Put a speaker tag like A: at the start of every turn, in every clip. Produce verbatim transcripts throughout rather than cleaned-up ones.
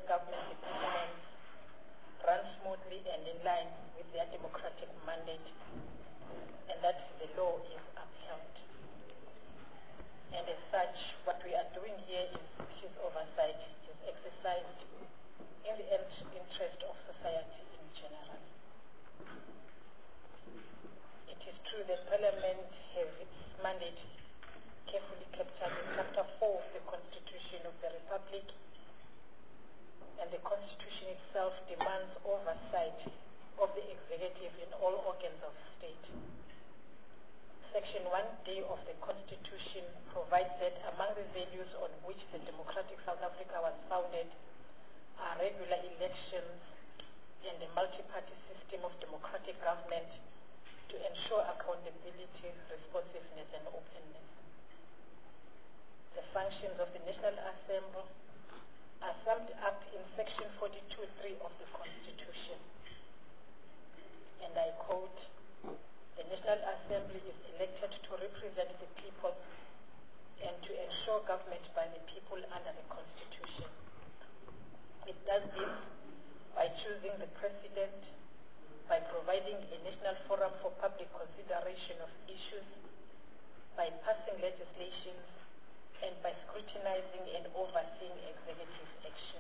A: government departments run smoothly and in line with their democratic mandate, and that the law is upheld. And as such, what we are doing here is issues oversight is exercised in the interest of society in general. It is true that Parliament has its mandate carefully captured in Chapter four of the Constitution of the Republic, and the Constitution itself demands oversight of the executive in all organs of state. Section one D of the Constitution provides that among the values on which the democratic South Africa was founded are regular elections and a multi-party system of democratic government to ensure accountability, responsiveness, and openness. The functions of the National Assembly are summed up in Section forty-two three of the Constitution. And I quote, "The National Assembly is elected to represent the people and to ensure government by the people under the Constitution. It does this by choosing the President, by providing a national forum for public consideration of issues, by passing legislation, and by scrutinizing and overseeing executive action."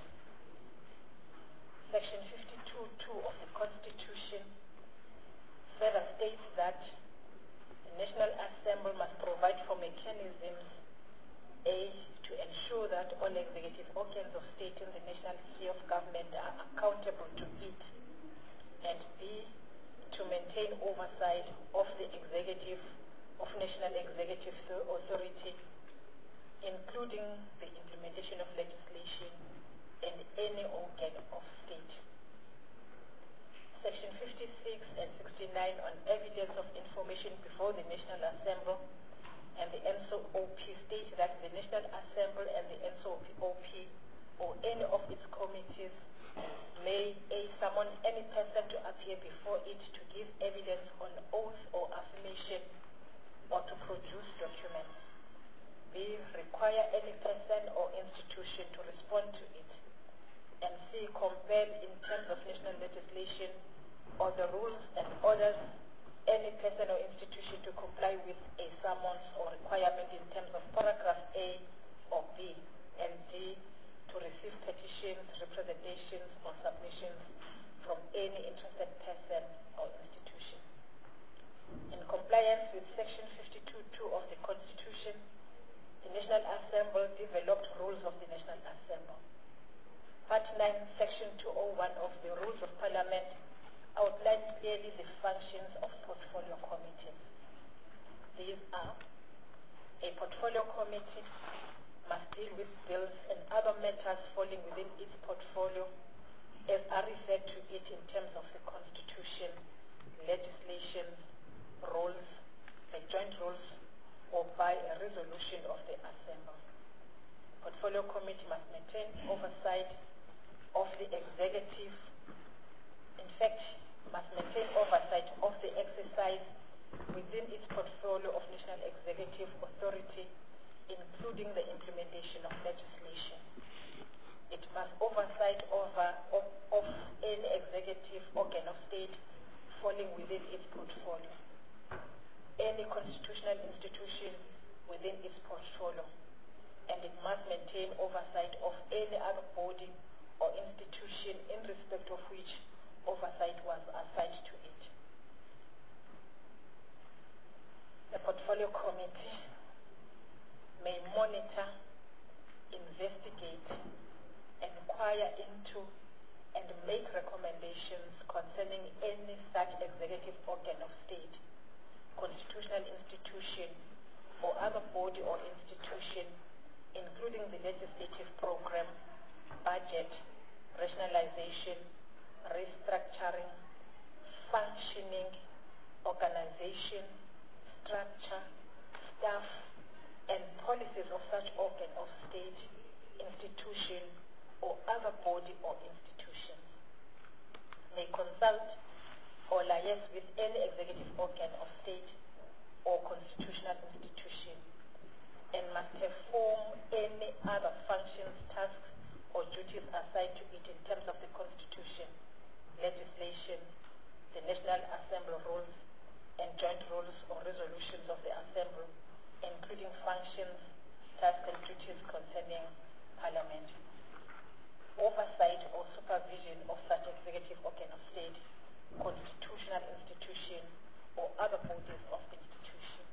A: Section fifty-two two of the Constitution further states that the National Assembly must provide for mechanisms, A, to ensure that all executive organs of state in the national sphere of government are accountable to it, and B, to maintain oversight of the executive, of national executive authority, including the implementation of legislation and any organ of state. Section fifty-six and sixty-nine on evidence of information before the National Assembly and the N S O P state that the National Assembly and the N S O P or any of its committees may A, summon any person to appear before it to give evidence on oath or affirmation or to produce documents. B, require any person or institution to respond to it. And C, compel in terms of national legislation or the rules and orders any person or institution to comply with a summons or requirement in terms of paragraph A or B, and D, to receive petitions, representations, or submissions from any interested person or institution. In compliance with Section fifty-two two of the Constitution, the National Assembly developed rules of the National Assembly. Part nine, Section two oh one of the Rules of Parliament outlines clearly the functions of portfolio committees. These are: a portfolio committee must deal with bills and other matters falling within its portfolio as are referred to it in terms of the Constitution, legislation, rules, the joint rules, or by a resolution of the Assembly. Portfolio committee must maintain oversight of the executive, in fact, must maintain oversight of the exercise within its portfolio of national executive authority, including the implementation of legislation. It must oversight over of, of any executive organ of state falling within its portfolio, any constitutional institution within its portfolio, and it must maintain oversight of any other body or institution in respect of which oversight was assigned to it. The Portfolio Committee may monitor, investigate, inquire into, and make recommendations concerning any such executive organ of state, constitutional institution, or other body or institution, including the legislative program, budget, rationalization, restructuring, functioning, organization, structure, staff, and policies of such organ of state, institution, or other body or institution. May consult or liaise with any executive organ of state or constitutional institution, and must perform any other functions, tasks, or duties assigned to it state, constitutional institution, or other bodies of institutions.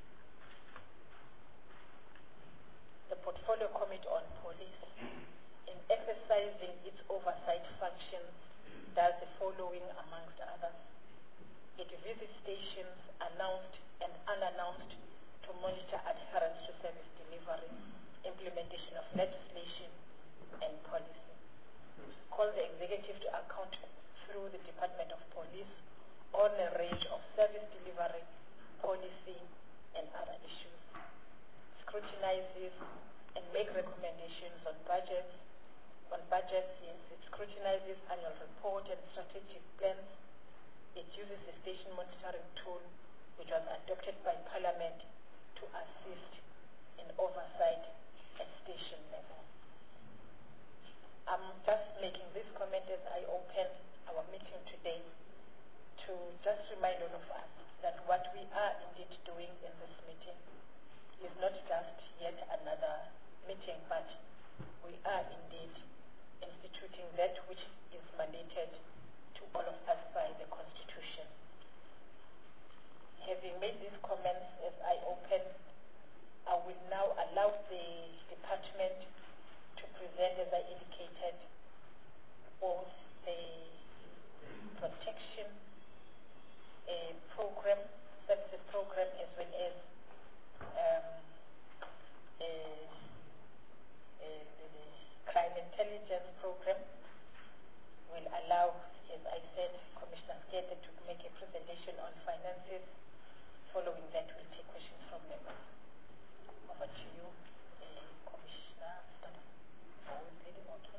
A: The Portfolio Committee on Police, in exercising its oversight functions, does the following amongst others. It visits stations announced and unannounced to monitor adherence to service delivery, implementation of legislation and policy. Calls the executive to account through the Department of Police on a range of service delivery, policy, and other issues. Scrutinizes and make recommendations on budgets. On budgets, yes, it scrutinizes annual report and strategic plans. It uses the station monitoring tool, which was adopted by Parliament to assist in oversight at station level. I'm just making this comment as I open our meeting today to just remind all of us that what we are indeed doing in this meeting is not just yet another meeting, but we are indeed instituting that which is mandated to all of us by the Constitution. Having made these comments as I open, I will now allow the department to present, as I indicated, both the protection uh, program, services program, as well as um, uh, uh, the crime intelligence program. Will allow, as I said, Commissioner Skete to make a presentation on finances. Following that, we'll take questions from members. Over to you, uh, Commissioner. Okay.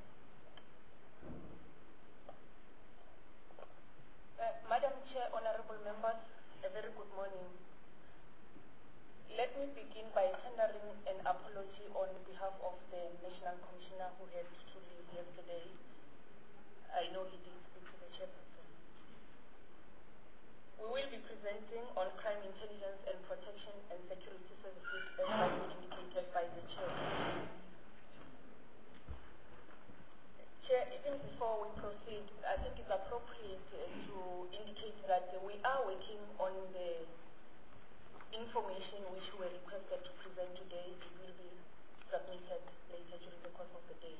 B: Uh, Madam Chair, honorable members, a very good morning. Let me begin by tendering an apology on behalf of the National Commissioner who had to leave yesterday. I know he did speak to the chairperson. We will be presenting on crime intelligence and protection and security services as was indicated by the chair. Chair, even before we proceed, I think it's appropriate uh, to indicate that uh, we are working on the information which we were requested to present today. It will be submitted later during the course of the day.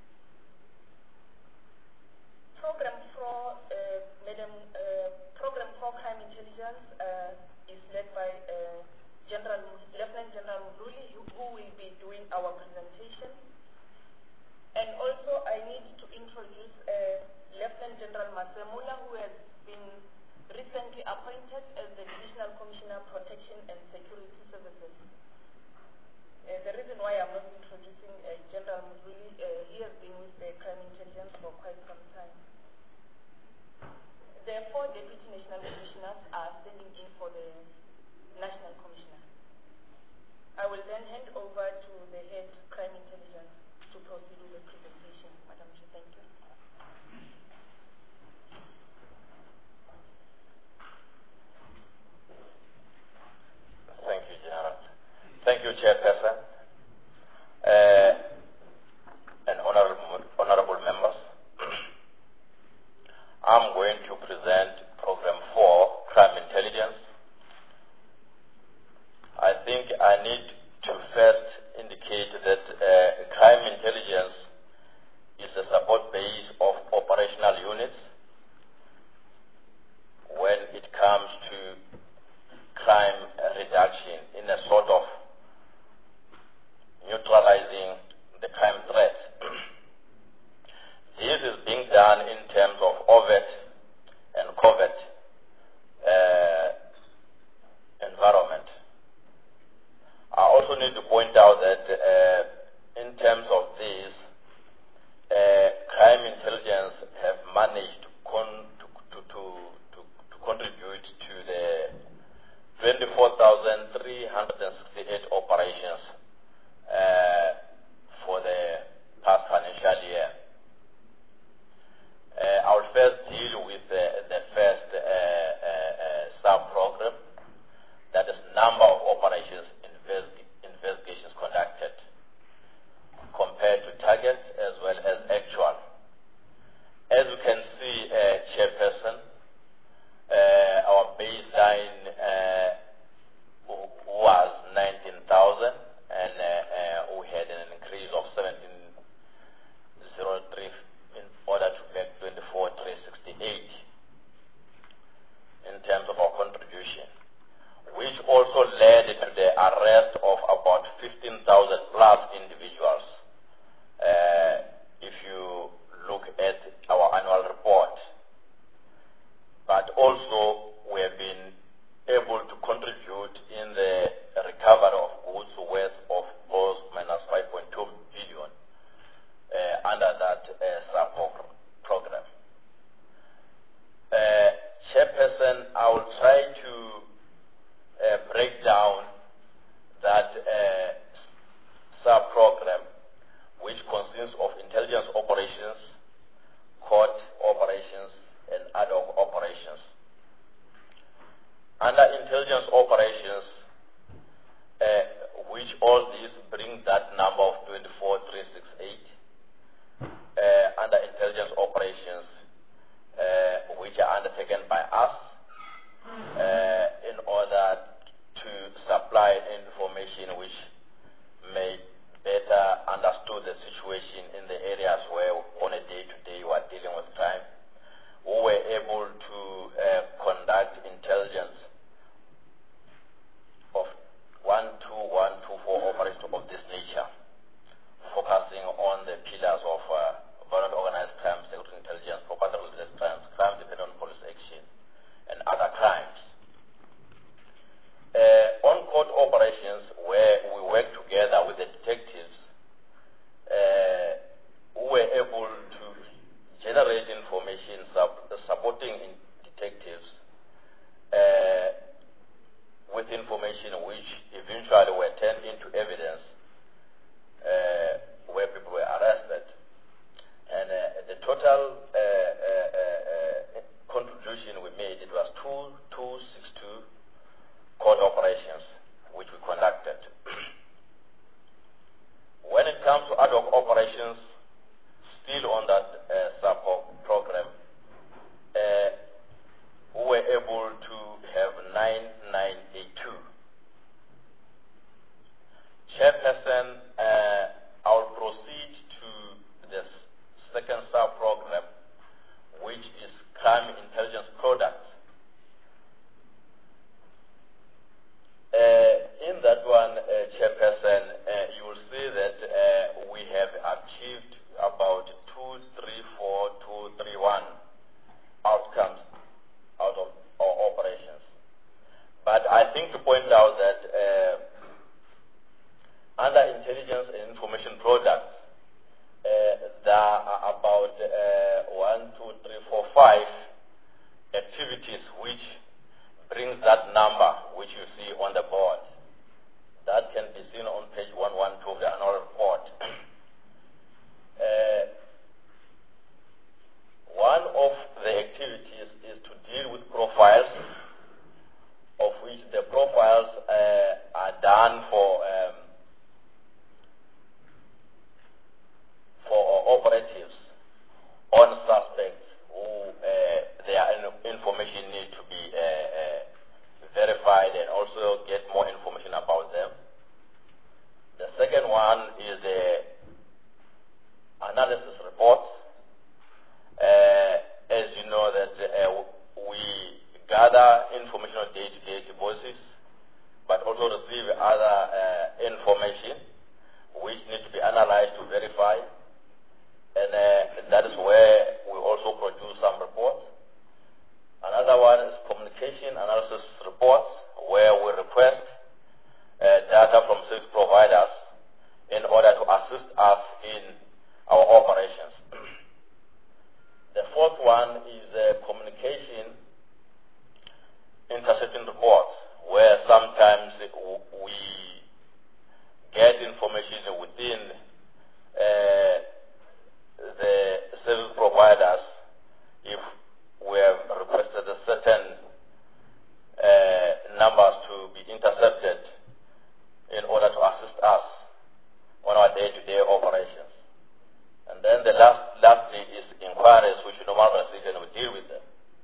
B: Program for uh, Madam uh, Program for Crime Intelligence uh, is led by uh, General Lieutenant General Muduli, who, who will be doing our presentation. And also, I need to introduce uh, Lieutenant General Masemula, who has been recently appointed as the Divisional Commissioner Protection and Security Services. Uh, the reason why I'm not introducing uh, General Muduli, uh, he has been with the crime intelligence for quite some time. The four Deputy National Commissioners are standing in for the National Commissioner. I will then hand over to the Head Crime Intelligence to proceed with the presentation. Madam Chair, thank you.
C: Thank you, General. Thank you, Chairperson, uh, and honorable, honorable members. I'm going to present Program four, Crime Intelligence. I think I need to first indicate that uh, crime intelligence is a support base of operational units when it comes to crime reduction in a sort of neutralizing the crime threat. This is being done in terms of overt and covert uh, environment. I also need to point out that uh, in terms of this, uh, crime intelligence have managed to, con to, to, to, to, to contribute to the twenty-four thousand three hundred sixty-eight operations uh, for the past financial year. Uh, I will first deal with uh, the first uh, uh, uh, sub-program, that is number of operations investi investigations conducted compared to targets as well as actual. As you can see, uh, Chairperson, supply information which may better understood the situation in the areas where on a day-to-day we are dealing with crime. We were able to uh, conduct intelligence of one two one two four operations of this nature, focusing on the pillars of uh, violent organized crime, security intelligence, property-related crimes, crime dependent on police action, and other crimes. Uh, on-court operations where we work together with the detectives, uh, we were able to generate information sub supporting in detectives uh, with information which eventually were turned into evidence uh, where people were arrested. And uh, the total uh, uh, uh, contribution we made, it was two two six two court operations which we conducted. When it comes to ad hoc operations, still on that uh, sub program, uh, we were able to have nine nine eight two. Chairperson, uh, I'll proceed to the second sub program, which is crime intelligence products. Uh, in that one, uh, Chairperson, uh, you will see that uh, we have achieved about two three four two three one outcomes out of our operations. But I think to point out that uh, under intelligence and information products, uh, there are about uh, one, two, three, four, five activities which brings that number which you see on the board. That can be seen on page one twelve of the annual report. uh, one of the activities is to deal with profiles, of which the profiles uh, are done for um, for operatives on suspects who uh, their information need to be uh, uh, verified and also get more information about them. The second one is the analysis reports. Uh, as you know that uh, we gather information on day-to-day basis, but also receive other uh, information which need to be analyzed to verify. And uh, that is where we also produce some reports. Another one is communication analysis reports, where we request uh, data from service providers in order to assist us in our operations. The fourth one is uh, communication intercepting reports, where sometimes we get information within uh, the service providers if we have requested a certain uh, numbers to be intercepted in order to assist us on our day-to-day operations. And then the last, lastly is inquiries, which we normally receive and we deal with them.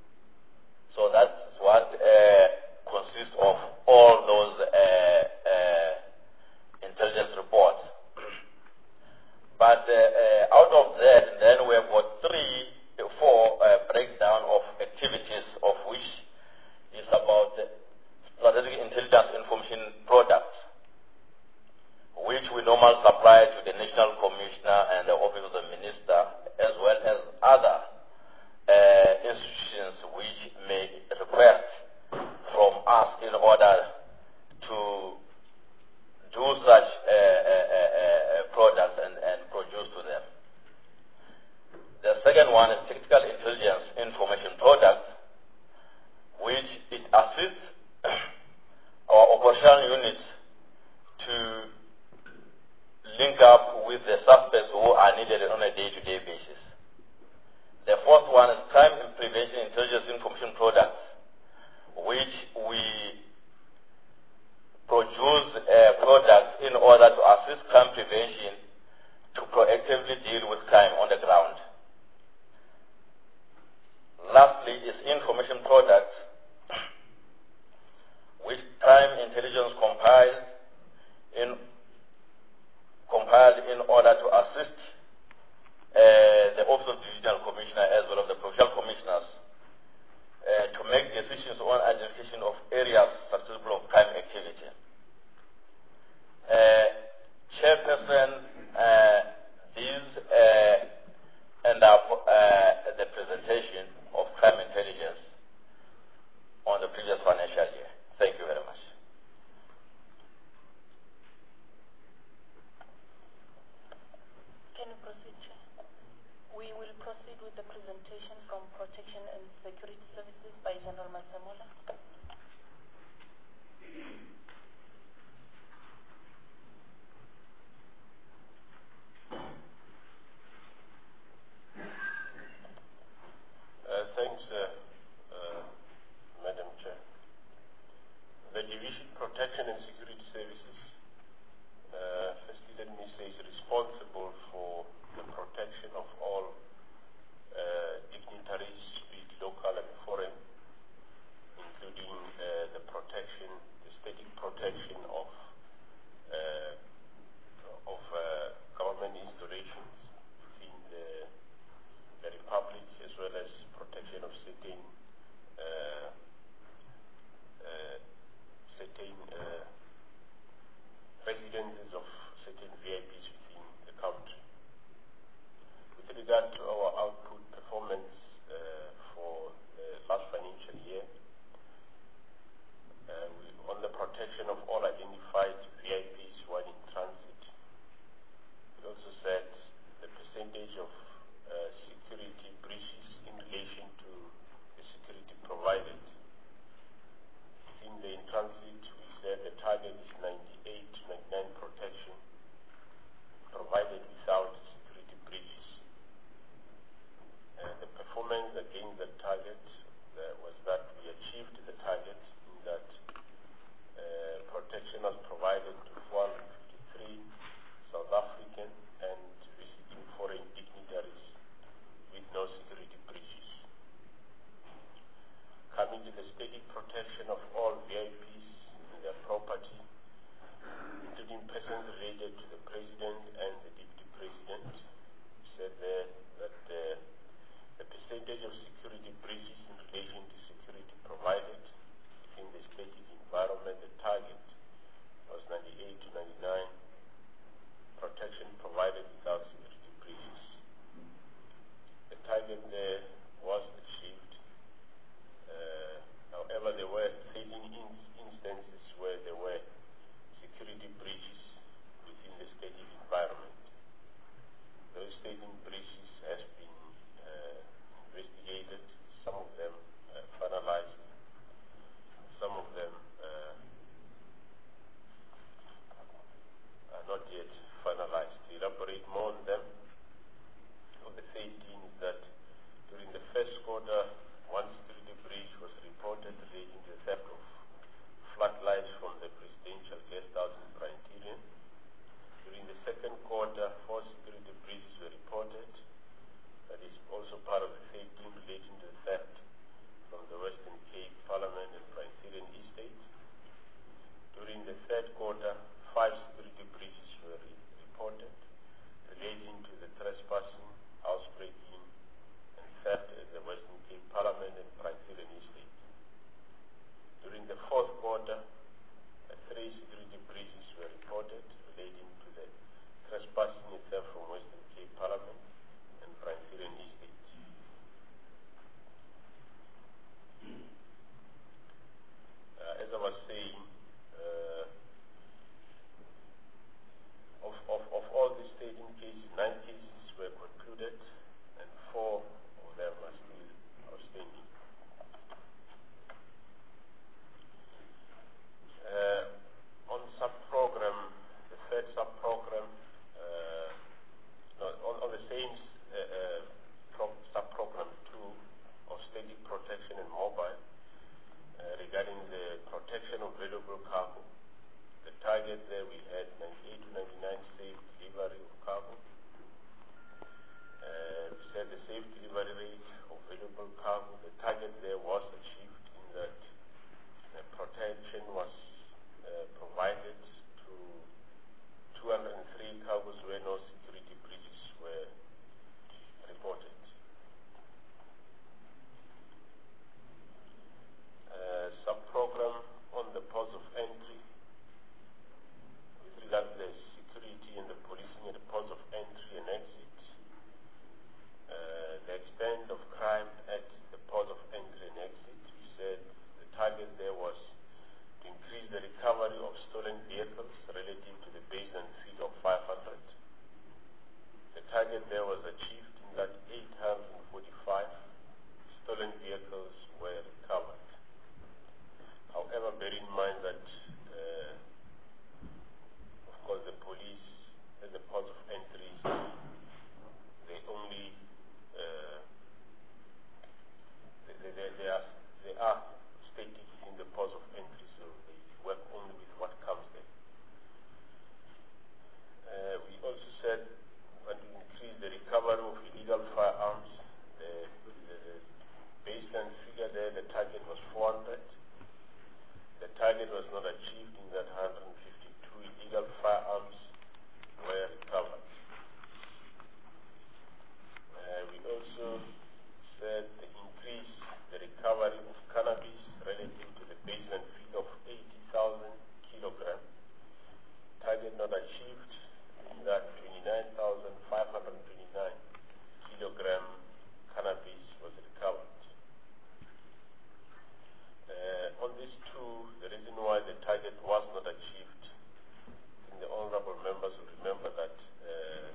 C: So that's what uh, consists of all those uh, uh, intelligence reports. But uh, uh, out of that, then we have got three, four uh, breakdown of activities, of which is about strategic intelligence information products, which we normally supply to the National Commissioner and the Office of the Minister, as well as other uh, institutions which may request from us in order to do such uh, uh, uh, products and, and produce to them. The second one is tactical intelligence information products, which it assists our operational units to link up with the suspects who are needed on a day-to-day basis. The fourth one is crime prevention intelligence information products, which we produce uh, products in order to assist crime prevention to proactively deal with crime on the ground. Lastly is information products, which crime intelligence comprise
D: security services. Uh, firstly, let me say is responsible for the protection of all uh, dignitaries, be it local and foreign, including uh, the protection, the static protection of uh, of uh, government installations within the, the republic, as well as protection of certain uh, uh, certain uh, residences of certain V I Ps within the country. With regard to our output performance uh, for the last financial year, uh, we, on the protection of all identified V I Ps while in transit, we also said the percentage of uh, security breaches in relation to the security provided. Within the in transit, we said the target is ninety-eight to ninety-nine protection provided without security breaches. Uh, the performance against the target uh, was that we achieved the target in that uh, protection was provided to four hundred fifty-three South African and visiting foreign dignitaries with no security breaches. Coming to the steady protection of all V I Ps and their property, including persons related to the President and the Deputy President, we said there that uh, the percentage of security breaches in relation to security provided within the static environment, the target was ninety-eight to ninety-nine, protection provided without security breaches. The target there was achieved. Uh, however, there were thirteen in instances where there were security breaches within the static environment. Those static breaches has been uh, investigated, some of them uh, finalized, some of them uh, are not yet finalized. To elaborate more on them, of the thirteen is that during the first quarter, one security breach was reported relating to the theft of floodlights from the presidential guest house in Criterion. During the second quarter, four security breaches were reported. That is also part of the thirteen relating to the theft from the Western Cape Parliament and Criterion Estate. During the third quarter, five security breaches were re reported relating to the trespassing, housebreaking, and theft at the Western Cape Parliament and Criterion Estate. During the fourth quarter, uh, three security breaches were reported relating to the trespassing and theft from Western Cape Parliament and Criterion Estate. Uh, as I was saying, uh, of, of, of all the stating cases, nine cases were concluded and four of them are still outstanding. Uh, on sub-program, the third sub-program, uh, no, on, on the same uh, uh, pro sub-program two of static protection and mobile, uh, regarding the protection of valuable cargo. The target there we had ninety-eight to ninety-nine safe delivery of cargo. Uh, we said the safe delivery rate of valuable cargo, the target there was achieved in that uh, protection was uh, provided to two hundred three cargoes where no security breaches were reported. Uh, sub-program on the ports of entry, with regard to the security and the policing at the ports of entry and exit, uh, the extent of crime at the ports of entry and exit, we said the target there was to increase the recovery of stolen vehicles relative to the baseline fee of five hundred. The target there was achieved in that eight hundred forty-five stolen vehicles were recovered. However, bear in mind that, uh, of course, the police at the ports of entry, they only, uh, they, they, they, are, they are stated within the ports of entry, so they work only with what comes there. achieved in that twenty-nine thousand five hundred twenty-nine kilogram cannabis was recovered. Uh, on these two, the reason why the target was not achieved, and the honorable members will remember that uh,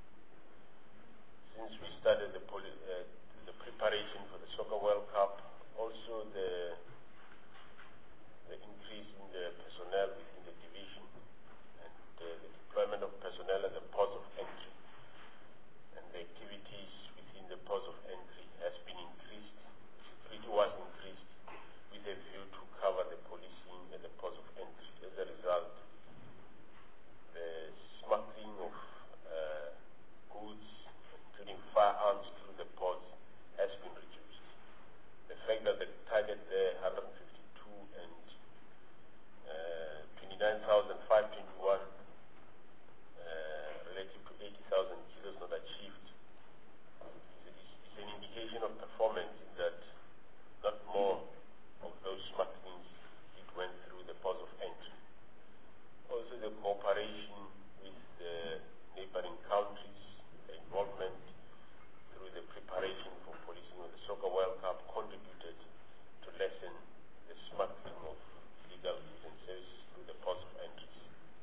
D: since we started the, poli uh, the preparation for the Soccer World Cup, also the, the increase in the personnel within the division and uh, the deployment of personnel at the ports of entry and the activities within the ports of entry has been increased. Security was increased with a view to cover the policing at the ports of entry. As a result, the smuggling of uh, goods, including firearms, through the ports has been reduced. The fact that the target there, one hundred fifty-two and uh, twenty-nine thousand five hundred twenty-one, uh, relative to eighty thousand kilos not achieved, is, is an indication of performance in that not more of those smugglings it went through the ports of entry. Also, the cooperation with the neighboring countries, the involvement through the preparation for policing of the Soccer World Cup contributed to lessen the smuggling of illegal goods and services through the ports of entries.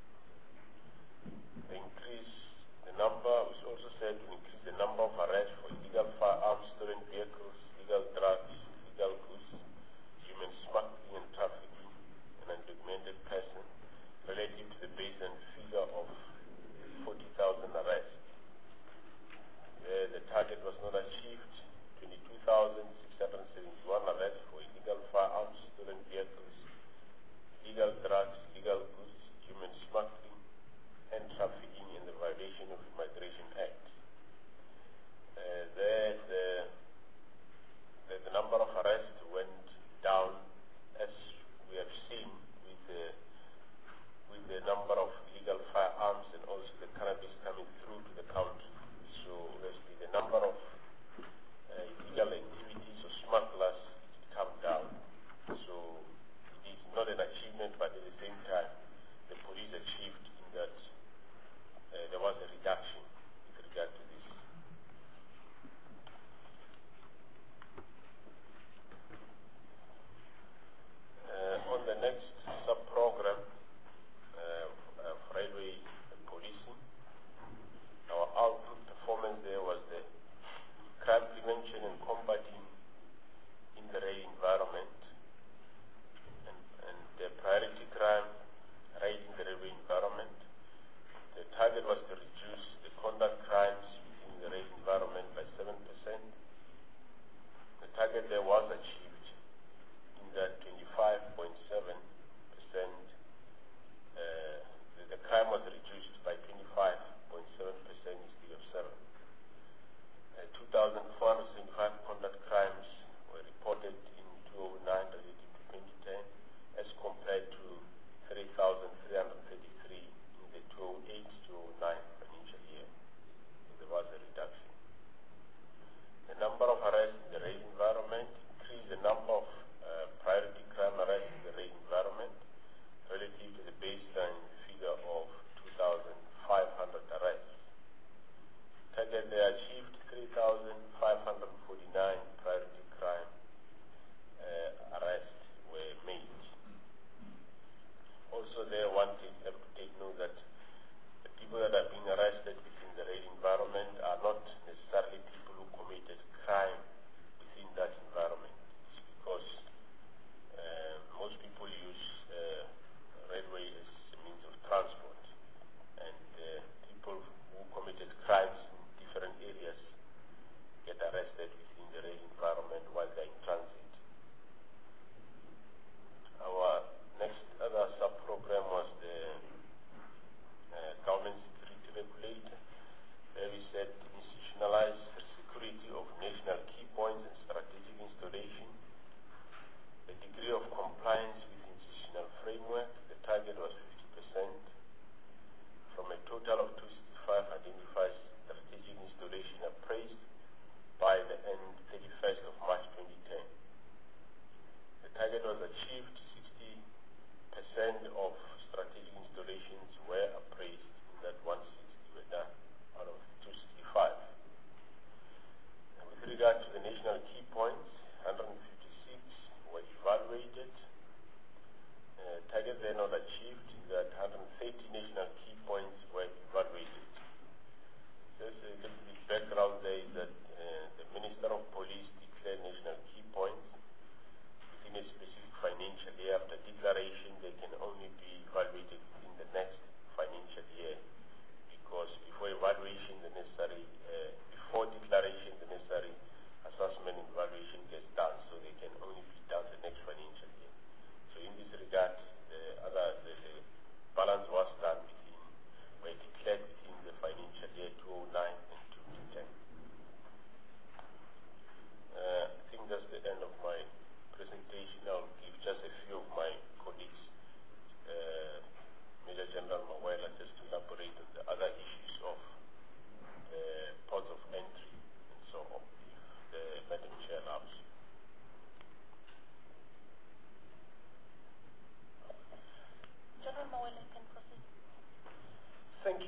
D: The increase, the number was also said to increase the number of arrests for illegal firearms, stolen vehicles, illegal drugs, illegal goods, human smuggling and trafficking, and undocumented person, relative to the baseline figure of forty thousand arrests. Where the target was not achieved, twenty-two thousand six hundred seventy-one arrests for illegal firearms, stolen vehicles, illegal drugs, illegal goods, human smuggling, and trafficking in the violation of Immigration Act. Uh, there, the, the, the number of arrests went down, as we have seen with the, with the number of illegal firearms and also the cannabis coming through to the country. So obviously the number of uh, illegal activities or smugglers did come down. So it is not an achievement, but at the same time, the police achieved in that uh, there was a reduction with regard to this. Uh, on the next sub-program uh, of railway policing, our output performance there was the crime prevention and combating in the rail environment, and, and the priority crime right in the railway environment. The target was to reduce the conduct crimes within the rail environment by seven percent. The target there was achieved in that twenty-five point seven percent. Uh, the, the crime was reduced by twenty-five point seven percent instead of seven. Uh, two thousand four hundred seventy-five conduct crimes were reported in two thousand nine relative to twenty ten, as compared to three thousand three hundred thirty-three in the two thousand eight to two thousand nine financial year. So there was a reduction. The number of arrests in the rail environment increased the number of uh, priority crime arrests in the rail environment relative to the baseline figure of two thousand five hundred arrests. Target they achieved three thousand five hundred forty-nine priority crime uh, arrests were made. Also there one thing you have to take note that the people that are being arrested within the rail environment are not necessarily people who committed crime within that environment. It's because uh, most people use uh, railway as a means of transport, and uh, people who committed crimes in different areas get arrested within the rail environment while they're in transit. Our next other sub-program was the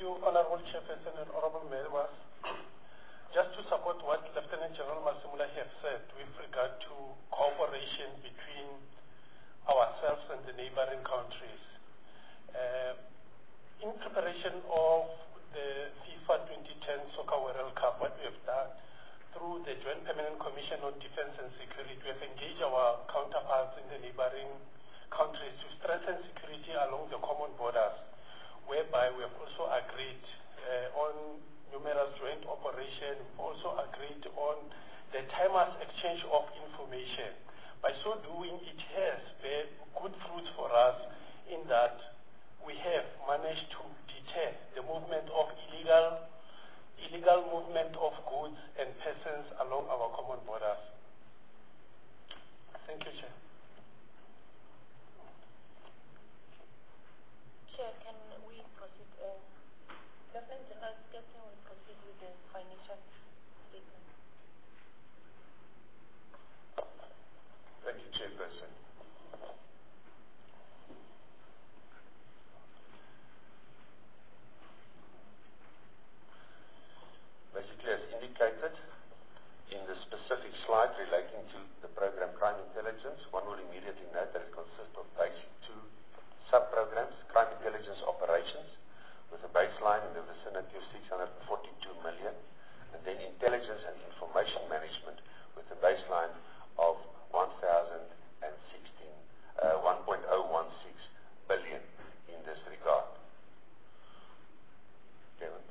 E: you, Honorable Chairperson and Honorable Members. Just to support what Lieutenant General Masimula has said with regard to cooperation between ourselves and the neighboring countries. Uh, in preparation of the FIFA twenty ten Soccer World Cup, what we have done through the Joint Permanent Commission on Defense and Security, we have engaged our counterparts in the neighboring countries to strengthen security along the common borders, whereby we have also agreed uh, on numerous joint operations. We've also agreed on the timers exchange of information. By so doing, it has bear good fruits for us in that we have managed to deter the movement of illegal illegal movement of goods and persons along our common borders. Thank you, Chair.
A: Chair, can we proceed? Uh, Lieutenant General Skepton will proceed with the financial statement.
F: Thank you, Chairperson. Basically, as indicated in the specific slide relating to the program Crime Intelligence, one will immediately note that it consists of basic two sub-programs: Crime Intelligence Operations, with a baseline in the vicinity of six hundred forty-two million, and then Intelligence and Information Management, with a baseline of one thousand sixteen, uh, one point zero one six billion in this regard. Kevin?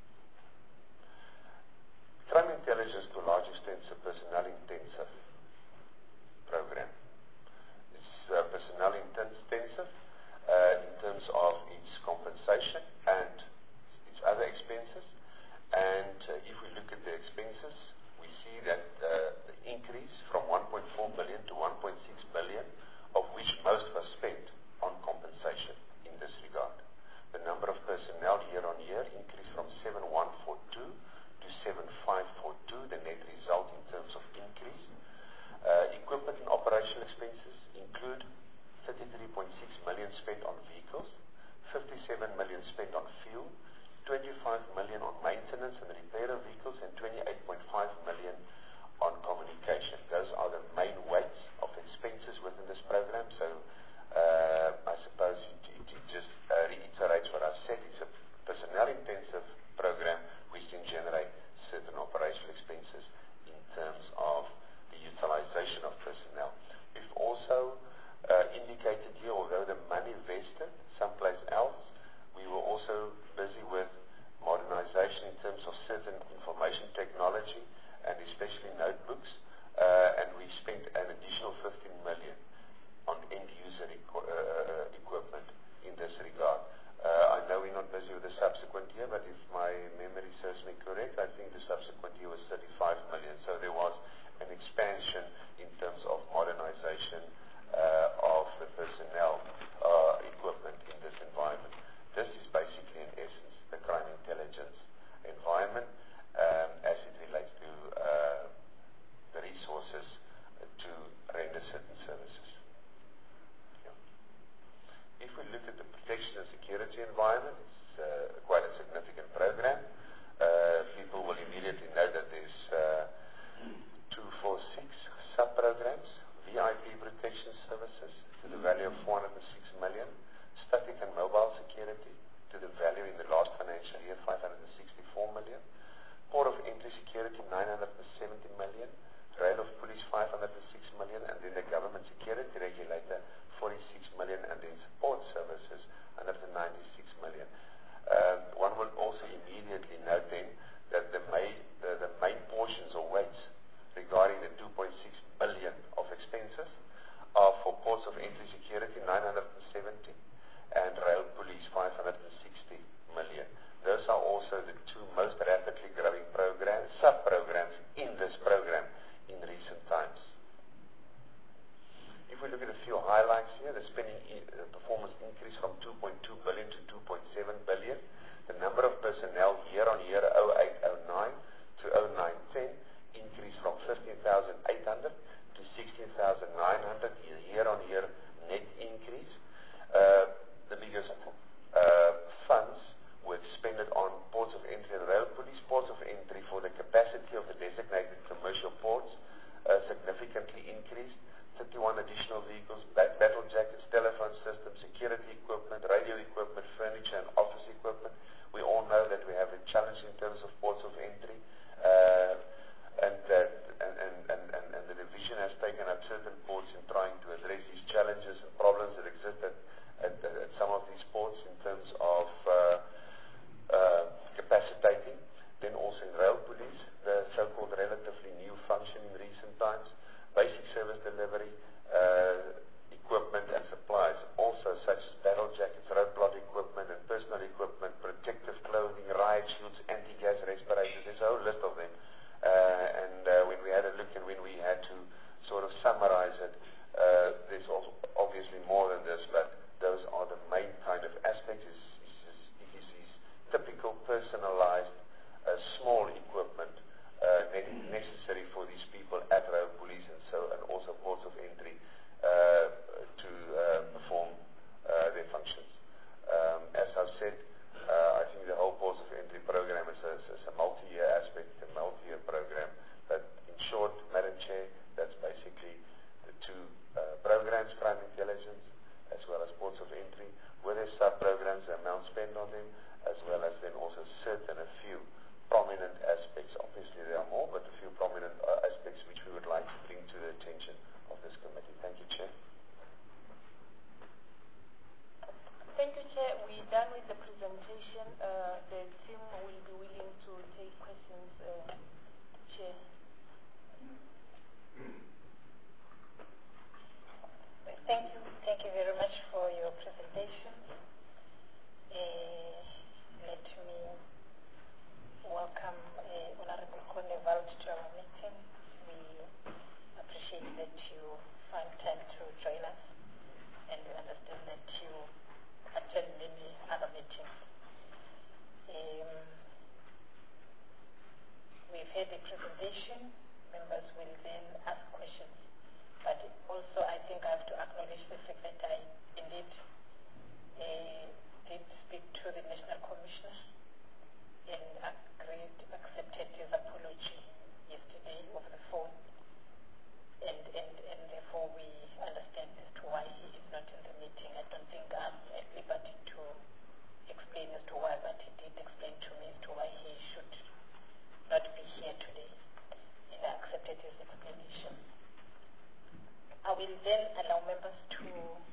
F: Crime Intelligence, to a large extent, is a personnel-intensive program. It's uh, personnel-intensive uh, in terms of its compensation and its other expenses. And uh, if we look at the expenses, we see that uh, the increase from one point four billion to one point six billion, of which most was spent on compensation in this regard. The number of personnel year on year increased from seven thousand one hundred forty-two to seven thousand five hundred forty-two, the net result in terms of increase. Uh, equipment and operational expenses include thirty-three point six million spent on vehicles, fifty-seven million spent on fuel, twenty-five million on maintenance and repair of vehicles, and twenty-eight point five million on communication. Those are the main weights of expenses within this program. So uh, I suppose it, it, it just uh, reiterates what I've said. It's a personnel-intensive program which can generate certain operational expenses in terms of the utilization of personnel. We've also uh, indicated here, although the money vested someplace else, we were also busy with modernization in terms of certain information technology and especially notebooks, uh, and we spent an additional fifteen million on end-user equ- uh, equipment in this regard. Uh, I know we're not busy with the subsequent year, but if my memory serves me correct, I think the subsequent year was thirty-five million. So there was an expansion in terms of modernization uh, of the personnel uh, equipment in this environment. This is basically, in essence, the crime intelligence environment um, as it relates to uh, the resources to render certain services. Yeah. If we look at the protection and security environment, it's uh, quite a significant program. Uh, people will immediately know that there's uh, two, four, six sub-programs: V I P protection services to the value of four hundred six million, static and mobile security to the value in the last financial year five hundred sixty-four million, port of entry security nine hundred seventy million, rail of police five hundred six million, and then the government security regulator forty-six million, and then support services one hundred ninety-six million. Um, one will also immediately note then that the main, the, the main portions or weights regarding the two point six billion of expenses are for ports of entry security nine hundred seventy and rail police five hundred sixty million. Those are also the two most rapidly growing programs, sub-programs and office equipment. We all know that we have a challenge in terms of ports of entry, uh, and, that, and, and, and, and, and the division has taken up certain ports in trying to address these challenges and problems that exist at, at, at some of these ports in terms of uh, uh, capacitating. Then also in rail police, the so-called relatively new function in recent times, basic service delivery, uh, equipment and supplies, also such as battle jackets, roadblock equipment and personal equipment, protective clothing, riot shields, anti-gas respirators. There's a whole list of them. Uh, and uh, when we had a look and when we had to sort of summarize it, uh, there's also obviously more than this, but those are the main kind of aspects. Is, is, is, is typical personalized uh, small equipment uh, necessary for these people at rail police and so and also ports of entry uh, to uh, perform uh, their functions. Um, as I've said, uh, I think the whole ports of entry program is a, is a multi-year aspect, a multi-year program. But in short, Madam Chair, that's basically the two uh, programs, crime intelligence as well as ports of entry, with their sub-programs, the amount spent on them, as well as then also certain, a few prominent aspects. Obviously there are more, but a few prominent uh, aspects which we would like to bring to the attention of this committee. Thank you, Chair.
B: Thank you, Chair. We're done with the presentation. Uh, the team will be willing to take questions, uh, Chair.
A: Thank you. Thank you very much for your presentation. Uh, let me welcome uh, Honorable Conevald to our meeting. We appreciate that you find time to join us, and we understand that you attend many other meetings. Um, we've had a presentation. Members will then ask questions. But also, I think I have to acknowledge the fact that I indeed uh, did speak to the National Commissioner and agreed, accepted his apology yesterday over the phone. And, and, and therefore, we understand as to why he is not in the meeting. I don't think I'm at liberty to explain as to why, but he did explain to me as to why he should not be here today. And I accepted his explanation. I will then allow members to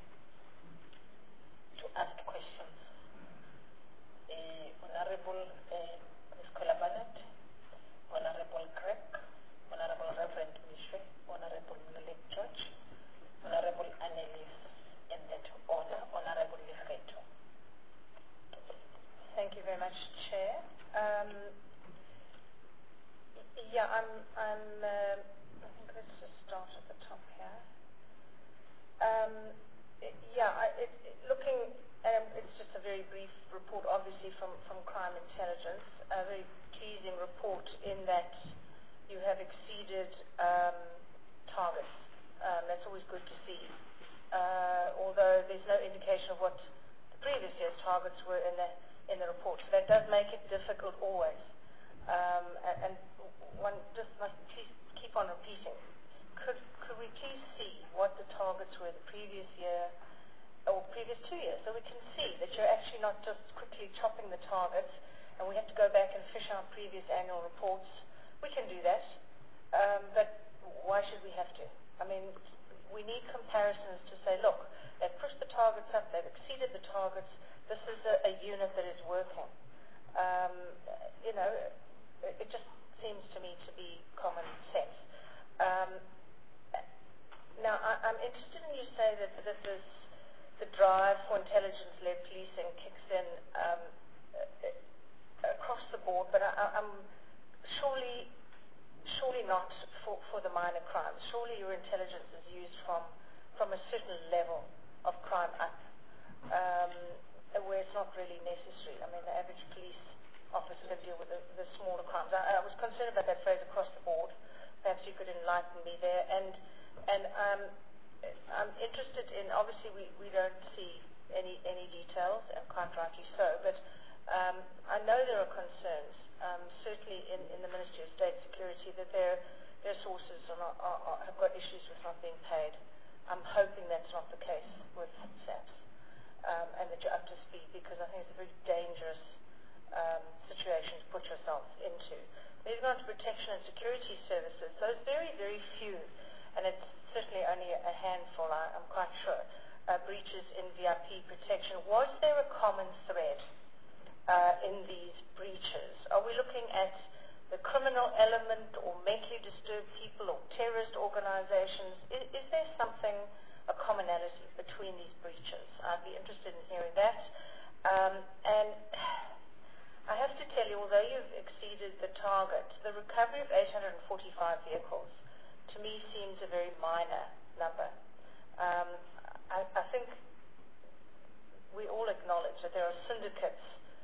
A: to ask questions. Uh, Honorable uh, Miz Kolabanet, Honorable Greg, Honorable Reverend Mishwe, Honorable Malik George, Honorable Annelies, in that order, Honorable Lefeto.
G: Thank you very much, Chair. Um, yeah, I'm, I'm uh, I think let's just start at the top here. Um, it, yeah, I, it, it, looking, um, it's just a very brief report, obviously, from, from Crime Intelligence. A very pleasing report in that you have exceeded um, targets. Um, that's always good to see. Uh, although there's no indication of what the previous year's targets were in the, in the report. So that does make it difficult always. Um, and, and one just must please keep on repeating. Could, could we please see what the targets were the previous year or previous two years, so we can see that you're actually not just quickly chopping the targets and we have to go back and fish out previous annual reports. We can do that, um, but why should we have to? I mean, we need comparisons to say, look, they've pushed the targets up, they've exceeded the targets, this is a, a unit that is working. Um, you know, it, it just seems to me to be common sense. Um, Now, I, I'm interested in you say that this is the drive for intelligence-led policing kicks in um, uh, across the board, but I, I'm surely, surely not for, for the minor crimes. Surely your intelligence is used from from a certain level of crime up, um, where it's not really necessary. I mean, the average police officer can deal with the, the smaller crimes. I, I was concerned about that phrase across the board. Perhaps you could enlighten me there. And And um, I'm interested in, obviously we, we don't see any any details, and quite rightly so, but um, I know there are concerns, um, certainly in, in the Ministry of State Security, that their, their sources are not, are, are, have got issues with not being paid. I'm hoping that's not the case with SAPS. um, and that you're up to speed, because I think it's a very dangerous um, situation to put yourselves into. Moving on to protection and security services, those very, very few, and it's certainly only a handful, I, I'm quite sure, uh, breaches in V I P protection. Was there a common thread uh, in these breaches? Are we looking at the criminal element or mentally disturbed people or terrorist organizations? Is, is there something, a commonality between these breaches? I'd be interested in hearing that. Um, and I have to tell you, although you've exceeded the target, the recovery of eight hundred forty-five vehicles to me seems a very minor number. Um, I, I think we all acknowledge that there are syndicates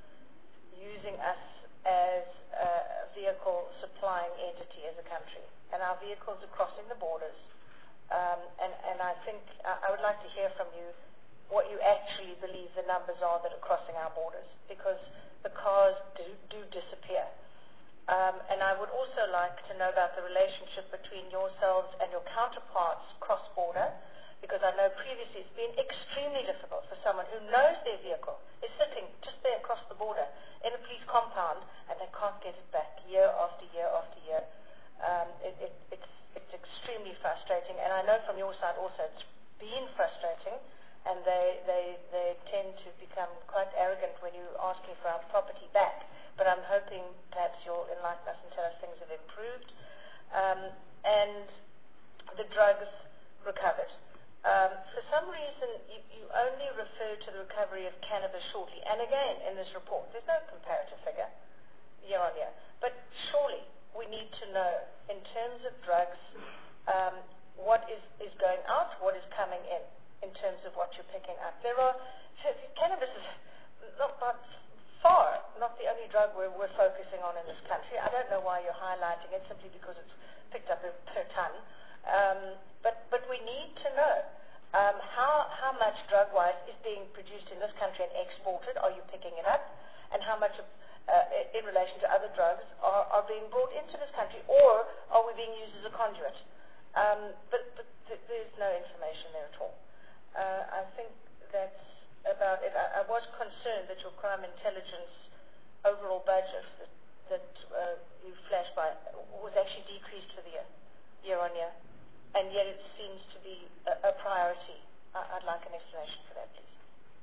G: using us as a vehicle supplying entity as a country, and our vehicles are crossing the borders. Um, and, and I think I, I would like to hear from you what you actually believe the numbers are that are crossing our borders, because the cars do, do disappear. Um, and I would also like to know about the relationship between yourselves and your counterparts cross-border, because I know previously it's been extremely difficult for someone who knows their vehicle is sitting just there across the border in a police compound, and they can't get it back year after year after year. Um, it, it, it's, it's extremely frustrating, and I know from your side also it's been frustrating, and they, they, they tend to become quite arrogant when you're asking for our property back. But I'm hoping perhaps you'll enlighten us and tell us things have improved. Um, and the drugs recovered. Um, for some reason, you, you only refer to the recovery of cannabis shortly. And again, in this report, there's no comparative figure year on year. But surely we need to know, in terms of drugs, um, what is, is going out, what is coming in, in terms of what you're picking up. There are, cannabis is not, not far, not the only drug we're, we're focusing on in this country. I don't know why you're highlighting it, simply because it's picked up per ton. Um, but, but we need to know um, how, how much drug-wise is being produced in this country and exported. Are you picking it up? And how much of, uh, in relation to other drugs are, are being brought into this country, or are we being used as a conduit? Um, but but th there's no information there at all. Uh, I think that's about it. I, I was concerned that your crime intelligence overall budget that, that uh, you flashed by was actually decreased for the year, year on year, and yet it seems to be a, a priority. I, I'd like an explanation for that, please.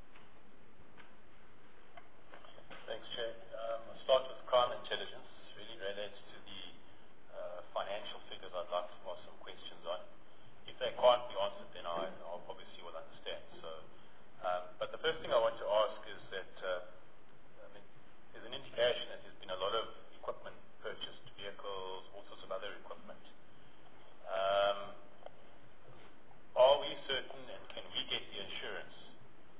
H: Thanks, Chair. Um, I'll start with crime intelligence. Really relates to the uh, financial figures I'd like to ask some questions on. If they can't be answered, then I, I'll obviously will understand. So, um, but the first thing I want to ask is that uh, I mean, there's an indication that there's been a lot of equipment purchased, vehicles, all sorts of other equipment. Um, are we certain, and can we get the assurance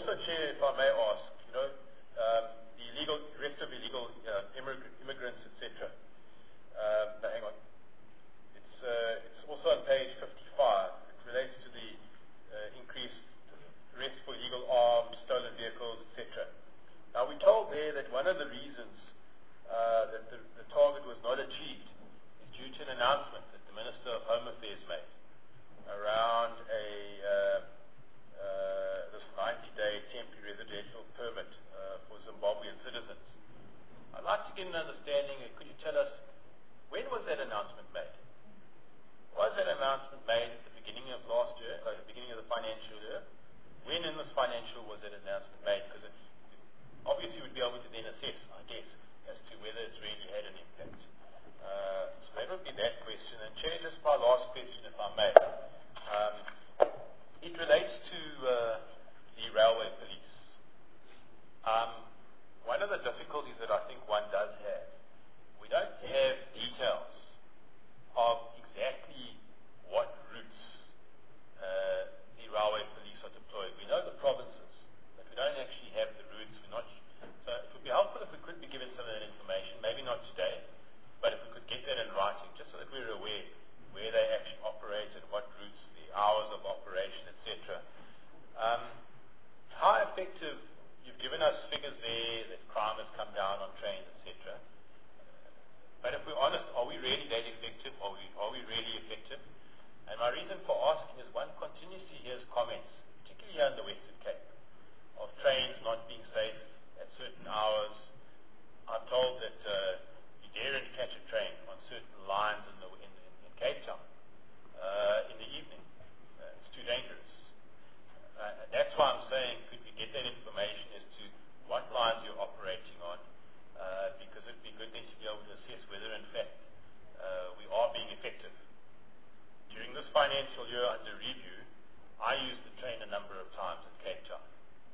H: also, Chair, if I may ask, you know, um, the illegal, rest of illegal uh, immig- immigrants, et cetera. Um, no, hang on. It's uh, it's also on page fifty-five. It relates to the uh, increased arrests for illegal arms, stolen vehicles, et cetera. Now, we're told there that one of the reasons uh, that the, the target was not achieved is due to an announcement that the Minister of Home Affairs made around a uh, uh, this ninety-day temporary residential permit uh, for Zimbabwean citizens. I'd like to get an understanding. Could you tell us, when was that announcement made? Was that announcement made at the beginning of last year, or the beginning of the financial year? When in this financial was that announcement made? Because it, obviously we'd be able to then assess, I guess, as to whether it's really had an impact. Uh, so that would be that question. And Chair, just my last question, if I may. Um, it relates to uh, the railway police. Um, one of the difficulties that I think one does have, we don't have details of exactly what routes uh, the railway police are deployed. We know the provinces, but we don't actually have the routes. We're not. So it would be helpful if we could be given some of that information. Maybe not today, but if we could get that in writing, just so that we're aware where they actually operated, what routes, the hours of operation, et cetera. Um, how effective? You've given us figures there that crime has come down on trains, et cetera. But if we're honest, are we really that effective? Are we, are we really effective? And my reason for asking is one continuously hears comments, particularly here in the Western Cape, of trains not being safe at certain hours. I'm told that uh, you daren't catch a train on certain lines in, the, in, in, in Cape Town uh, in the evening. Uh, it's too dangerous. Uh, and that's why I'm saying, could we get that information as to what lines you're operating on? Uh, because it'd be good then to be able to assess whether, in fact, uh, we are being effective. During this financial year under review, I used the train a number of times in Cape Town.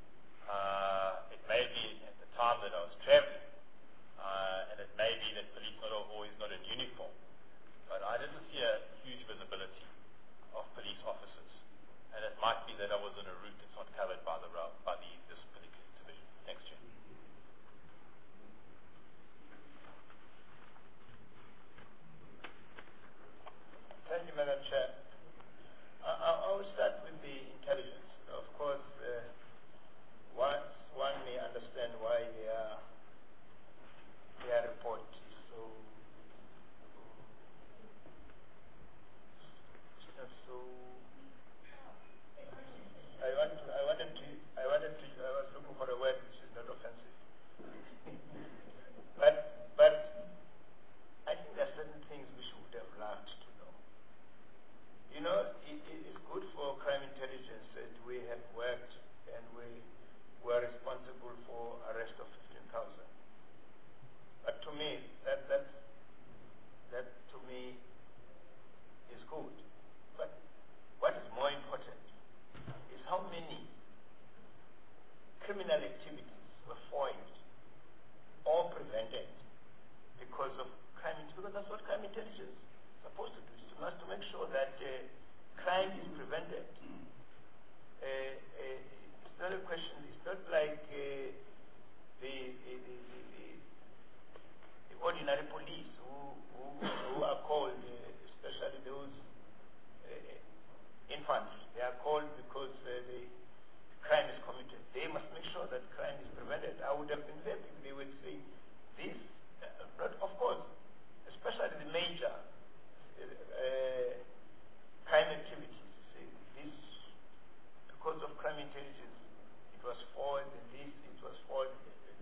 H: Uh, it may be at the time that I was traveling, uh, and it may be that police not always not in uniform, but I didn't see a huge visibility of police officers, and it might be that I was on a route that's not covered by the by the this particular division. Thanks, Chair.
I: Thank you, Madam Chair. I, I will start with the intelligence. Of course, uh, one, one may understand why their, their report is so, it's not so, I, want to, I wanted to, I wanted to, I was looking for a word which is not offensive. but, but I think there are certain things we should have learned to know. You know, it, it is good for crime intelligence that we have worked and we were responsible for arrest of fifteen thousand. But to me, that, that, that to me is good. But what is more important is how many criminal activities were foiled or prevented because of crime, because that's what crime intelligence is supposed to do. Us to make sure that uh, crime is prevented. Uh, uh, it's not a question, it's not like uh, the, the, the, the, the ordinary police who, who, who are called, uh, especially those uh, infantry, they are called because uh, the crime is committed. They must make sure that crime is prevented. I would have been happy if they would say this, uh, not, of course, especially the major Uh, crime activities. See, this, because of crime intelligence, it was foiled, and this, it was foiled.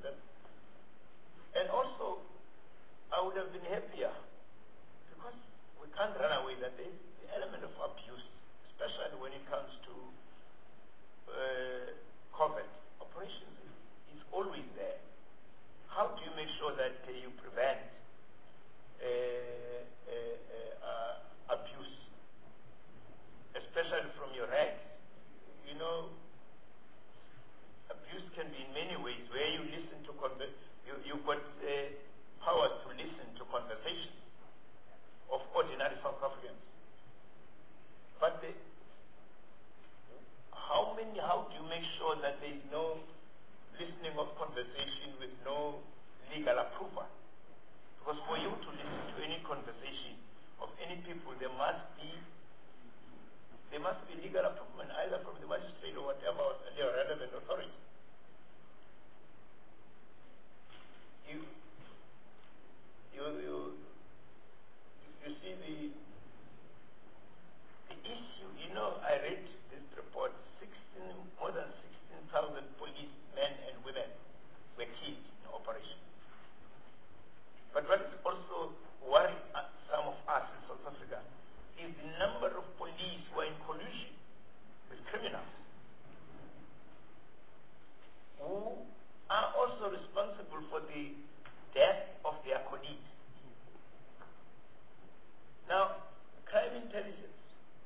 I: And also, I would have been happier, because we can't run away that there is the element of abuse, especially when it comes to uh, COVID. no listening of conversation with no legal approval. Because for you to listen to any conversation of any people, there must be there must be legal approval either from the magistrate or whatever the relevant authority. You you you you see the the issue. You know, I read this report. Sixteen more than sixteen thousand police men and women were killed in operation. But what is also worrying some of us in South Africa is the number of police who are in collusion with criminals, who are also responsible for the death of their colleagues. Now, crime intelligence,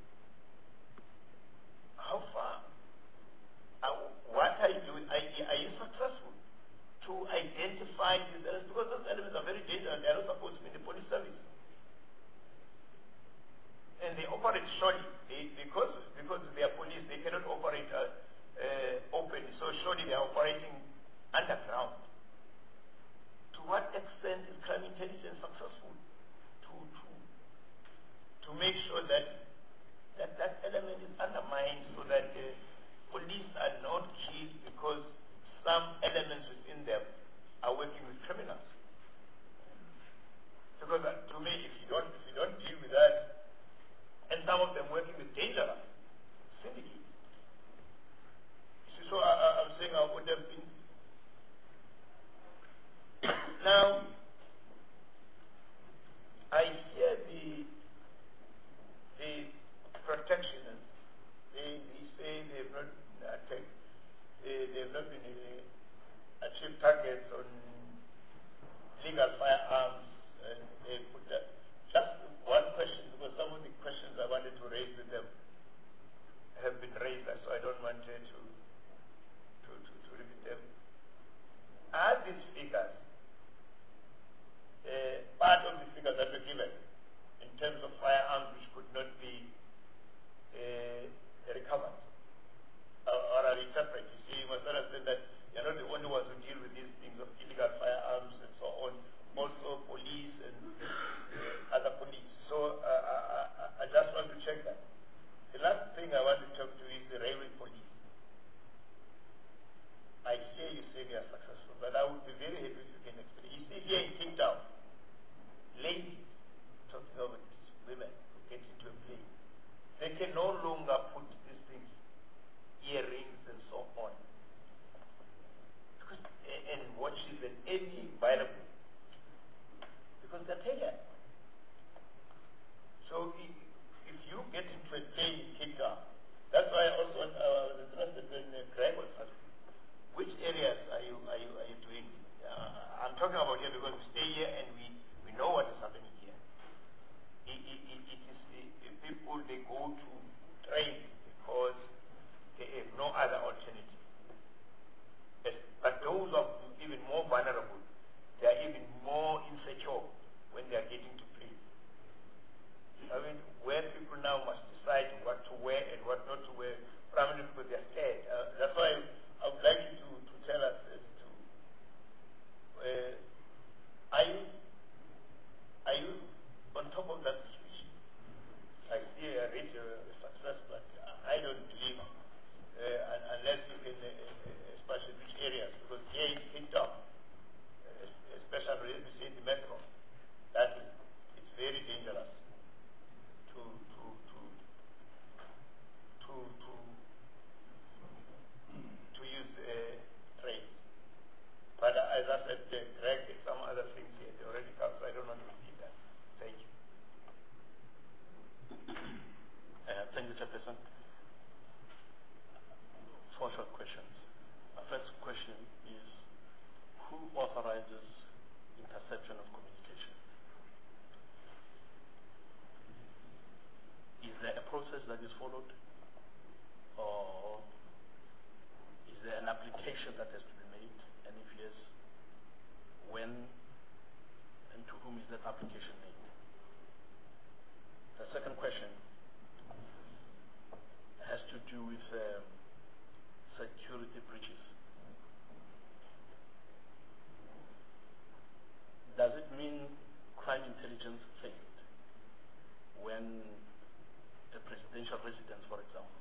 I: how far, uh, what are you doing? Are, are you successful to identify these elements? Because those elements are very dangerous. They are not supposed to be in the police service. And they operate surely. They, because, because they are police, they cannot operate uh, uh, open. So surely they are operating underground. To what extent is crime intelligence successful to, to, to make sure that that, that element is undermined so that uh, police are not killed because some elements within them are working with criminals? Because uh, to me, if you don't if you don't deal with that, and some of them working with dangerous syndicates. So I, I'm saying I would have been. Now, I hear the the protectionists. They, they say they have not attacked. They, they have not been uh, achieved targets on legal firearms, and they put that. Just one question, because some of the questions I wanted to raise with them have been raised, so I don't want to, to, to, to repeat them. Are these figures uh, part of the figures that were given in terms of firearms which could not be uh, recovered? Or, or are they separate? You see, you must understand that you're not the only ones who deal with these things of illegal firearms and so on. Also police and uh, other police. So uh, I, I, I just want to check that. The last thing I want to talk to is the railway police. I hear you say they are successful, but I would be very happy if you can explain. You see here in Cape Town, ladies talking over these women who get into a plane, they can no longer put these things, earrings and so on, because, and watches and any viable. Because they're taken. So if, if you get into a plane in Cape Town, that's why I also want, uh, was interested in uh, Greg was asking, which areas are you are you are you doing? Uh, I'm talking about here because we stay here and we, we know what is happening here. It, it, it, it is the, the people they go to train because they have no other alternative. Yes, but those are even more vulnerable. They are even more insecure when they are getting to play. I mean, where people now must decide what to wear and what not to wear, primarily because they are scared. Uh, that's why I would like you to, to tell us as to, uh, are you are you on top of that situation? I see I read your success, but I don't believe, uh, unless you can, uh, especially which areas, because here in Cape Town, especially in the metro, that is, it's very dangerous to to to to to to use uh, trains. But uh, as I said, uh, Greg, some other things here they already come, so I don't want to repeat that. Thank you.
J: Uh, thank you, Chairperson. Four short questions. My first question is, who authorizes interception of communication? Is there a process that is followed, or is there an application that has to be made, and if yes, when and to whom is that application made? The second question has to do with um, security breaches. does it mean crime intelligence failed when a presidential residence, for example,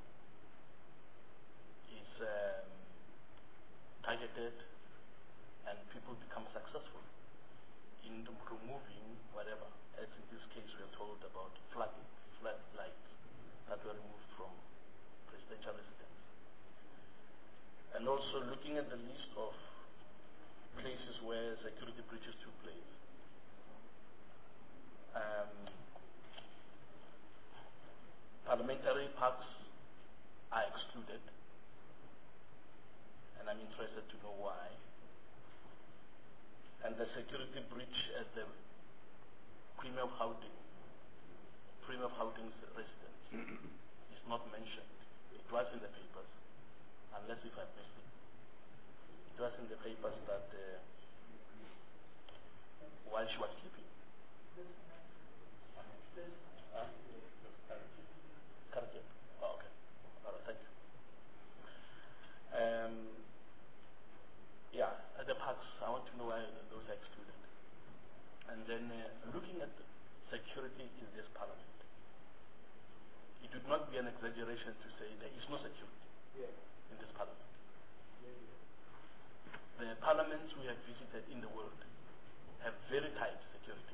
J: is um, targeted and people become successful in removing whatever, as in this case we are told about flood, flood lights that were removed from presidential residence. And also looking at the list of places where security breaches took place. Um, parliamentary parks are excluded, and I'm interested to know why. And the security breach at the Premier of Houghton, Premier of Houghton's residence is not mentioned. It was in the papers, unless if I missed it. It was in the papers that uh, while she was sleeping. Huh? Cardiac. Oh, okay. All right, thank you. Um, yeah, at the parks, I want to know why those are excluded. And then uh, looking at security in this parliament, it would not be an exaggeration to say there is no security yeah. in this parliament. Yeah, yeah. The parliaments we have visited in the world have very tight security.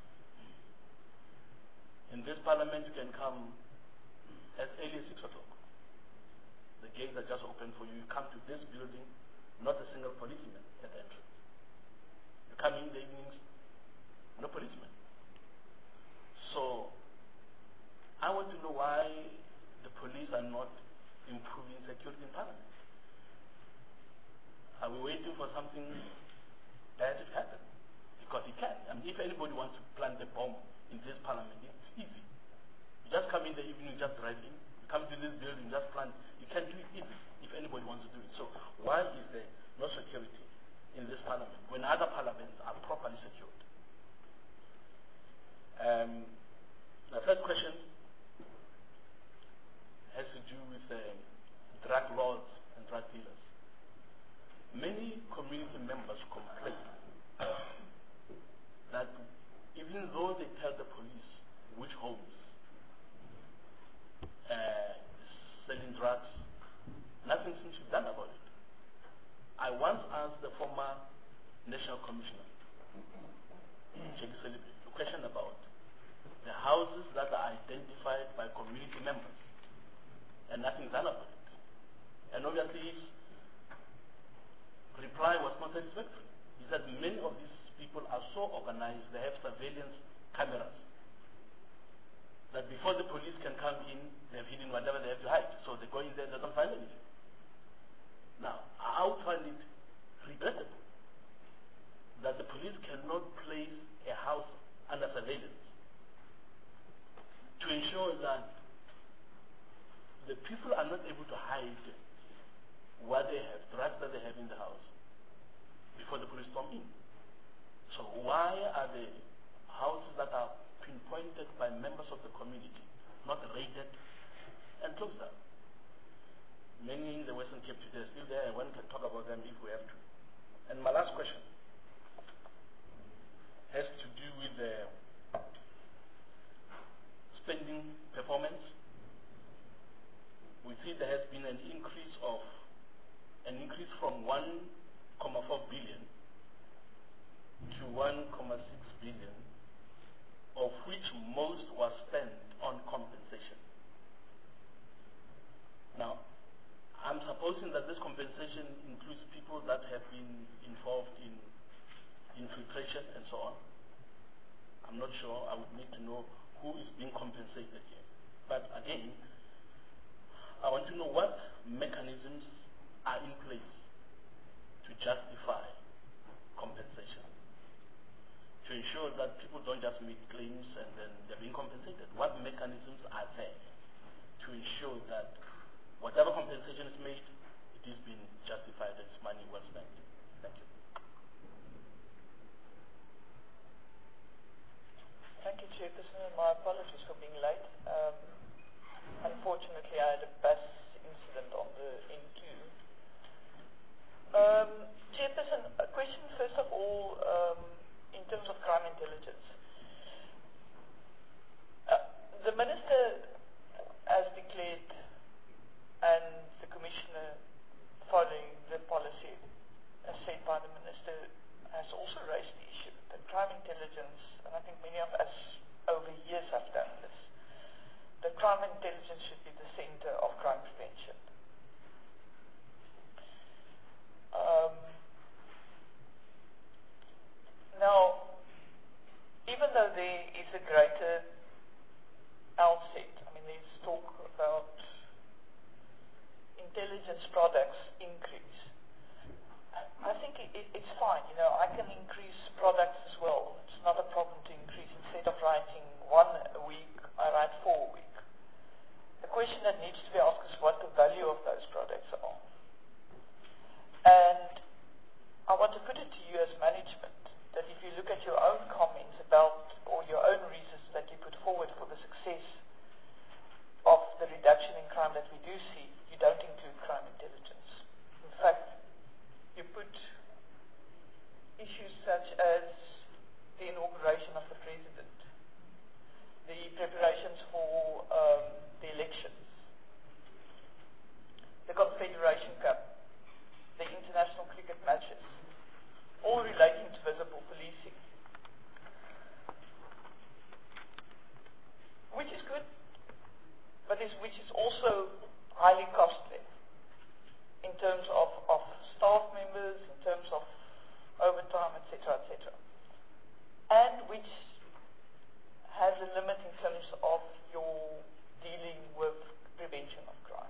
J: In this parliament, you can come as early as six o'clock. The gates are just open for you. You come to this building, not a single policeman at the entrance. You come in the evenings, no policeman. So, I want to know why the police are not improving security in Parliament. Are we waiting for something bad to happen? Because it can. I mean, if anybody wants to plant a bomb in this Parliament, it's easy. You just come in the evening, you just drive in. You come to this building, you just plant. You can do it easy if anybody wants to do it. So why is there no security in this Parliament when other parliaments are properly secured? Um, the third question has to do with uh, drug lords and drug dealers. Many community members complain that even though they tell the police which homes uh, selling drugs, nothing seems to be done about it. I once asked the former National Commissioner, Jackie Selibi, a question about the houses that are identified by community members, and nothing done about it. And obviously his reply was not satisfactory. He said many of these people are so organized, they have surveillance cameras, that before the police can come in, they've hidden whatever they have to hide. So they go in there, they don't find anything. Now, I would find it regrettable that the police cannot place a house under surveillance to ensure that the people are not able to hide what they have, drugs that they have in the house, before the police storm in. So why are the houses that are pinpointed by members of the community not raided and closed down? Many in the Western Cape today are still there, and one can talk about them if we have to. And my last question has to do with the spending performance. We see there has been an increase of an increase from one point four billion to one point six billion, of which most was spent on compensation. Now, I'm supposing that this compensation includes people that have been involved in infiltration and so on. I'm not sure. I would need to know who is being compensated here. But again, I want to know what mechanisms are in place to justify compensation, to ensure that people don't just make claims and then they're being compensated. What mechanisms are there to ensure that whatever compensation is made, it is being justified and it's money well spent? Thank you.
K: Thank you, Chairperson, and my apologies for being late. Um, unfortunately, I had a bus incident on the N two. Um, Chairperson, a question first of all, um, in terms of crime by the Minister has also raised the issue that crime intelligence, and I think many of us over years have done this, that crime intelligence should be the center of crime prevention. Um, now, even though there is a greater outset, I mean, there's talk about intelligence products increase. I think it, it, it's fine, you know, I can increase products as well. It's not a problem to increase. Instead of writing one a week, I write four a week. The question that needs to be asked is what the value of those products are. And I want to put it to you as management, that if you look at your own comments about, or your own reasons that you put forward for the success of the reduction in crime that we do see, you don't include crime intelligence. In fact, you put issues such as the inauguration of the president, the preparations for um, the elections, the Confederation Cup, the international cricket matches, all relating to visible policing. Which is good, but is, which is also highly costly in terms of, of staff members, in terms of overtime, et cetera, et cetera. And which has a limit in terms of your dealing with prevention of crime.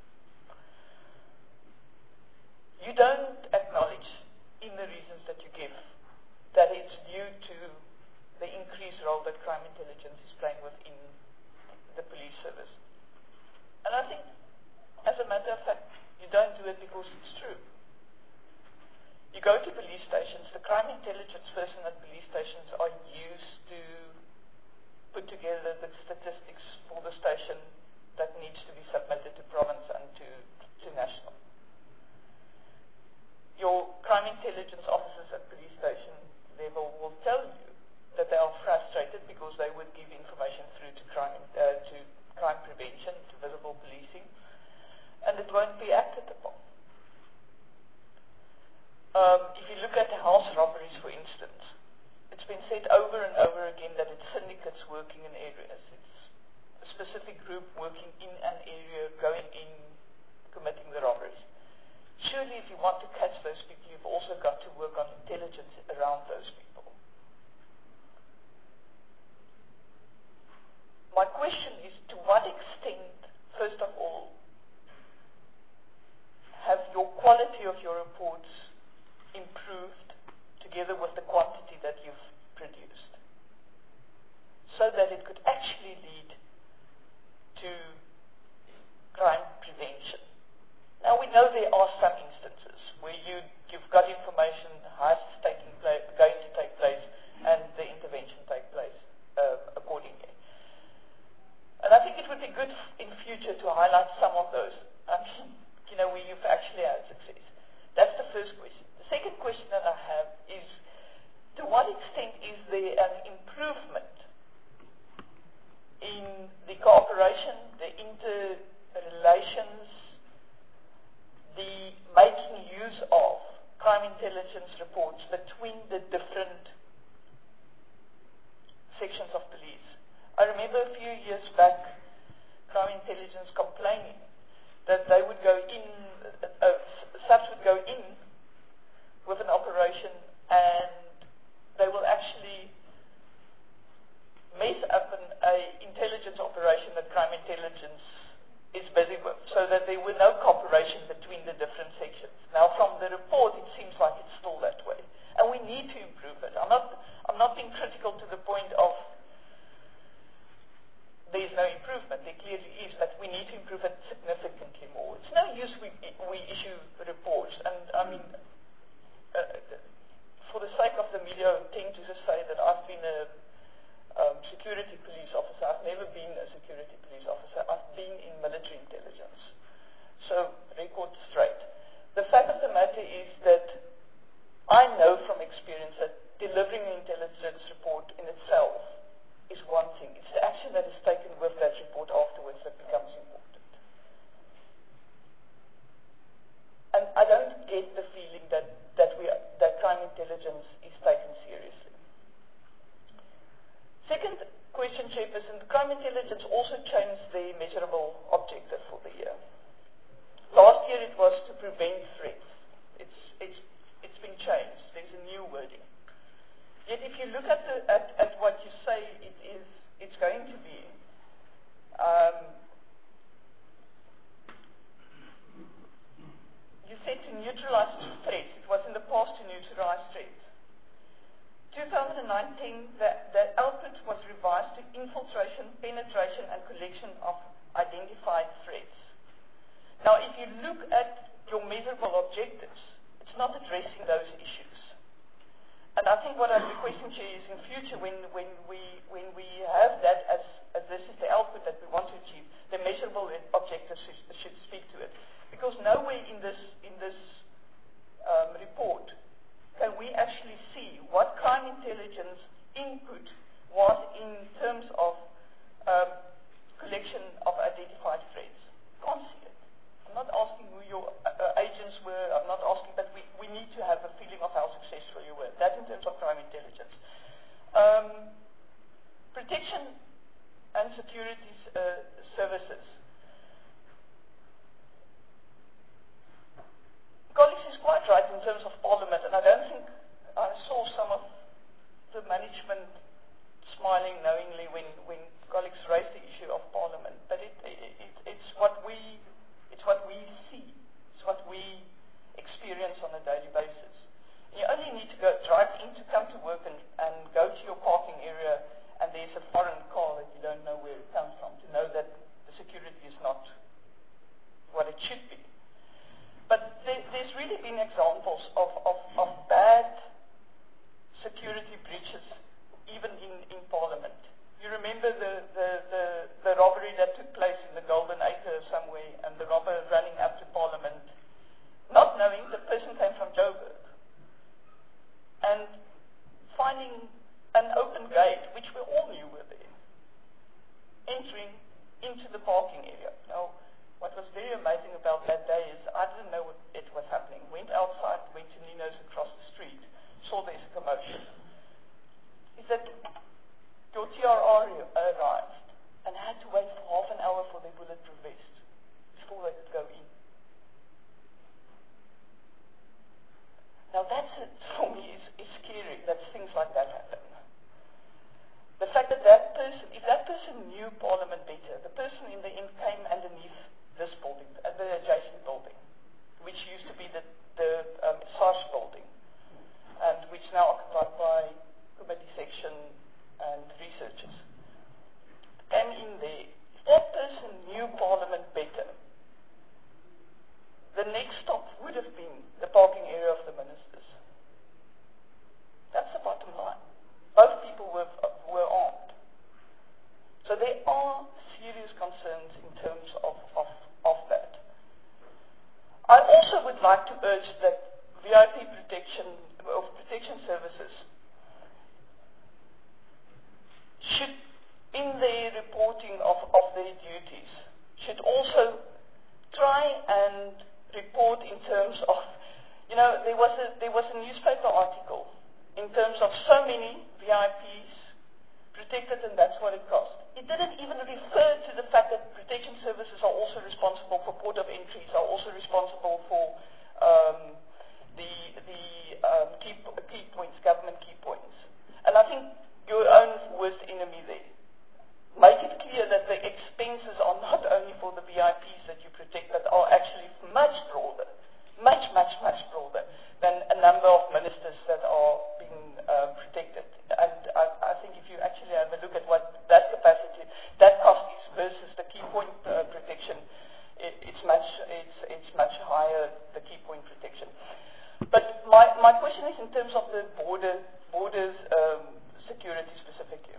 K: You don't acknowledge in the reasons that you give that it's due to the increased role that crime intelligence is playing within the police service. And I think, as a matter of fact, you don't do it because it's true. You go to police stations, the crime intelligence person at police stations are used to put together the statistics for the station that needs to be submitted to province and to, to national. Your crime intelligence officers at police station level will tell you that they are frustrated because they would give information through to crime, uh, to crime prevention, to visible policing, and it won't be acted upon. Um, if you look at house robberies, for instance, it's been said over and over again that it's syndicates working in areas. It's a specific group working in an area, going in, committing the robberies. Surely if you want to catch those people, you've also got to work on intelligence around those people. My question is, to what extent, first of all, have your quality of your reports improved together with the quantity that you've produced, so that it could actually lead to crime prevention? Now, we know there are some instances where you, you've got information, heists taking place, going to take place, and the intervention take place uh, accordingly. And I think it would be good in future to highlight some of those, I mean, you know, where you've actually had success. That's the first question. The second question that I have is, to what extent is there an improvement in the cooperation, the interrelations, the making use of crime intelligence reports between the different sections of police? I remember a few years back, crime intelligence complaining that they would go in, uh, SAPS would go in with an operation and they will actually mess up an a intelligence operation that crime intelligence is busy with, so that there were no cooperation between the different sections. Now, from the report, it seems like it's still that way, and we need to improve it. I'm not, I'm not being critical to the point of there's no improvement. There clearly is, but we need to improve it significantly more. It's no use we we issue reports, and I mean, uh, for the sake of the media, I tend to just say that I've been a um, security police officer. I've never been a security police officer. I've been in military intelligence. So, record straight. The fact of the matter is that I know from experience that delivering an intelligence report in itself is one thing. It's the action that is taken with that report afterwards that becomes important. And I don't get the feeling that, that we are, crime intelligence also changed the measurable objective for the year. Last year it was to prevent threats. It's, it's, it's been changed. There's a new wording. Yet if you look at, the, at, at what you say it is, it's going to be, um, you said to neutralize threats. It was in the past to neutralize threats. twenty nineteen, the, the output was revised to infiltration, penetration, and collection of identified threats. Now, if you look at your measurable objectives, it's not addressing those issues. And I think what I'm requesting to you is in future, when, when, we, when we have that as, as this is the output that we want to achieve, the measurable objectives should, should speak to it. Because nowhere in this, in this um, report can we actually see what crime intelligence input was in terms of um, collection of identified threats. Can't see it. I'm not asking who your uh, agents were, I'm not asking, but we, we need to have a feeling of how successful you were. That in terms of crime intelligence. Um, protection and security uh, services. Colleagues is quite right in terms of Parliament, and I don't think I saw some of the management smiling knowingly when, when colleagues raised the issue of Parliament. But it, it, it, it's what we it's what we see, it's what we experience on a daily basis. You only need to go drive in to come to work and, and go to your parking area, and there's a foreign car that you don't know where it comes from, to know that the security is not what it should be. But there, there's really been examples of, of, of bad security breaches, even in, in Parliament. You remember the, the, the, the robbery that took place in the Golden Acre somewhere, and the robber running up to Parliament, not knowing the person came from Joburg, and finding an open gate, which we all knew were there, entering into the parking area. Now, what was very amazing about that day is I didn't know what it was happening. Went outside, went to Nino's across the street, saw there's a commotion. Is that your T R R arrived and had to wait for half an hour for their bulletproof vest before they could go in. Now that's, it, for me, is, is scary that things like that happen. The fact that that person, if that person knew Parliament better, the person in the end came underneath this building, uh, the adjacent building, which used to be the, the um, SARS building, and which is now occupied by committee section and researchers. Came in there. If that person knew Parliament better, the next stop would have been the parking area of the ministers. That's the bottom line. Both people were, were armed. So there are serious concerns in terms of, of, of that. I also would like to urge that V I P protection, of protection services, should, in their reporting of, of their duties, should also try and report in terms of, you know, there was a, there was a newspaper article in terms of so many V I Ps protected, and that's what it cost. It didn't even refer to the fact that protection services are also responsible for port of entries, are also responsible for um, the, the um, key, key points, government key points. And I think your own worst enemy there. Make it clear that the expenses are not only for the V I Ps that you protect, but are actually much broader, much, much, much broader than a number of ministers that are being uh, protected. And I, I think if you actually have a look at what that capacity, that cost is versus the key point uh, protection, it, it's much, it's, it's much higher, the key point protection. But my, my question is in terms of the border, borders um, security specifically.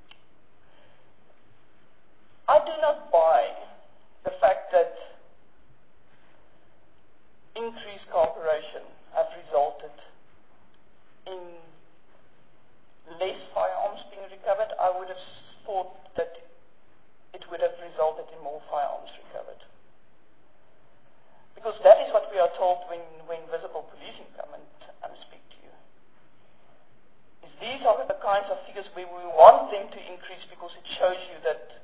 K: I do not buy the fact that increased cooperation has resulted in less firearms being recovered. I would have thought that it would have resulted in more firearms recovered. Because that is what we are told when, when visible policing come and, and speak to you. Is these are the kinds of figures where we want them to increase because it shows you that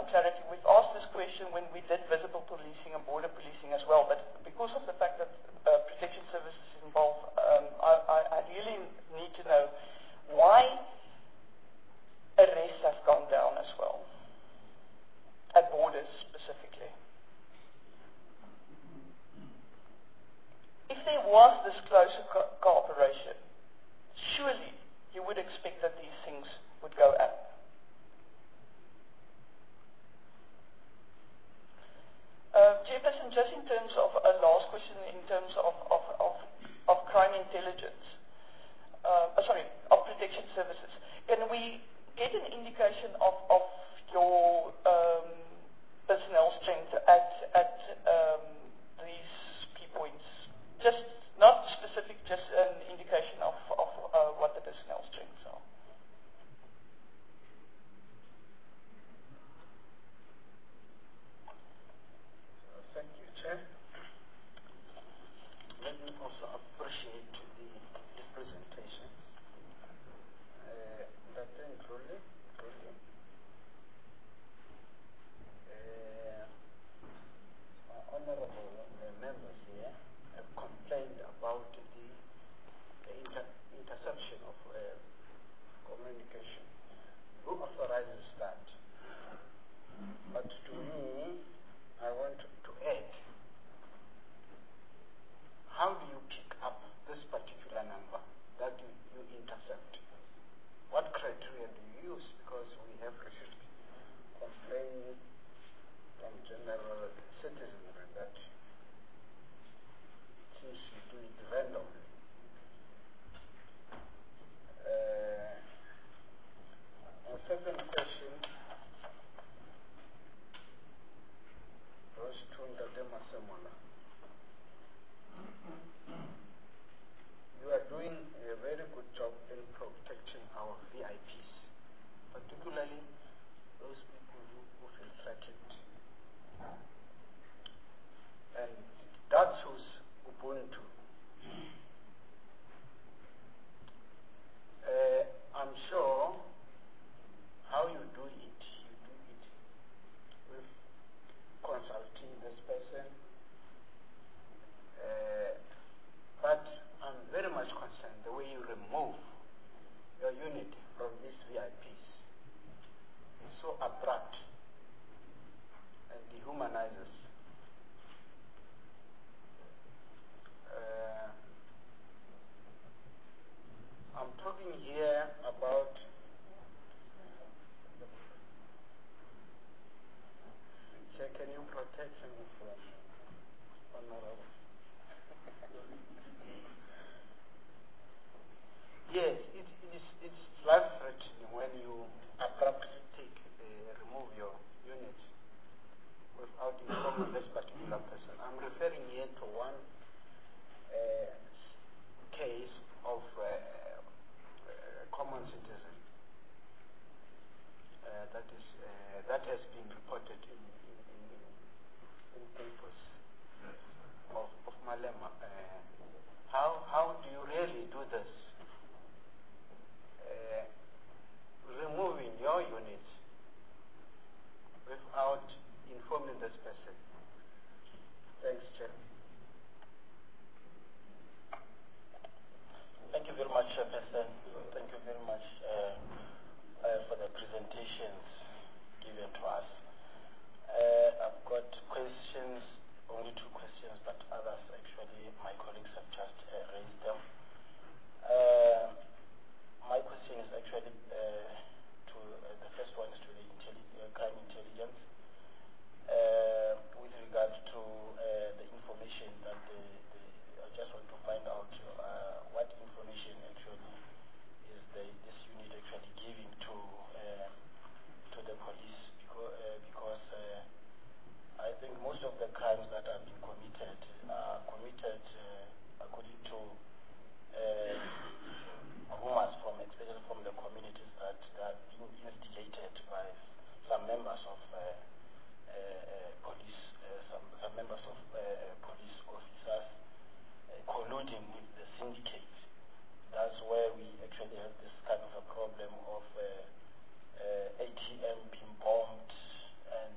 K: clarity. We've asked this question when we did visible policing and border policing as well, but because of the fact that uh, protection services is involved, um, I, I, I really need to know why arrests have gone down as well, at borders specifically. If there was this closer co- cooperation, surely you would expect that these things would go up. Uh, Chairperson, just in terms of a last question, in terms of, of, of, of crime intelligence, uh, uh, sorry, of protection services, can we get an indication of, of your um, personnel strength at, at um, these key points? Just not specific, just an indication of, of uh, what the personnel strengths are.
J: Thank you, Chair. Let me also appreciate the, the presentations. Uh, that thing truly, truly. Uh, honorable uh, members here have complained about the, the inter interception of uh, communication. Who authorizes that? But to me, I want to, to add, how do you pick up this particular number that you, you intercept? What criteria do you use? Because we have received complaints from general citizenry that since you do it randomly. Uh, my second question goes to Ndadema Semola. You are doing a very good job in protecting our V I Ps, particularly those people who, who feel threatened. And that shows Ubuntu. Uh, I'm sure how you do it, you do it with consulting this person. Uh, but I'm very much concerned the way you remove your unit from these V I Ps. It's so abrupt and dehumanizes. Uh, I'm talking here about can you protect him from honorable? Yes, it, it is it's life-threatening when you abruptly take uh, remove your unit without informing this particular person. I'm referring here to one uh, case of uh, uh, common citizen uh, that is uh, that has been reported in in, in, in papers of, of Malema. Uh, how how do you really do this? Uh, removing your unit without informing this person. Thanks, Chair.
L: Thank you very much, Chairperson. Thank you very much uh, uh, for the presentations given to us. Uh, I've got questions, only two questions, but others actually, my colleagues have just uh, raised them. Uh, my question is actually uh, to uh, the first one is to the intelli uh, crime intelligence uh, with regard to uh, the information that the, the I just want to find out uh, what information actually is the, this unit actually giving to uh, to the police because uh, because uh, I think most of the crimes that have been committed are committed uh, according to uh, rumors from, especially from the communities that, that are being instigated by some members of uh, uh, uh, police, uh, some, some members of uh, police officers uh, colluding with the syndicate. That's where we actually have this kind of a problem of uh, uh, A T M being bombed and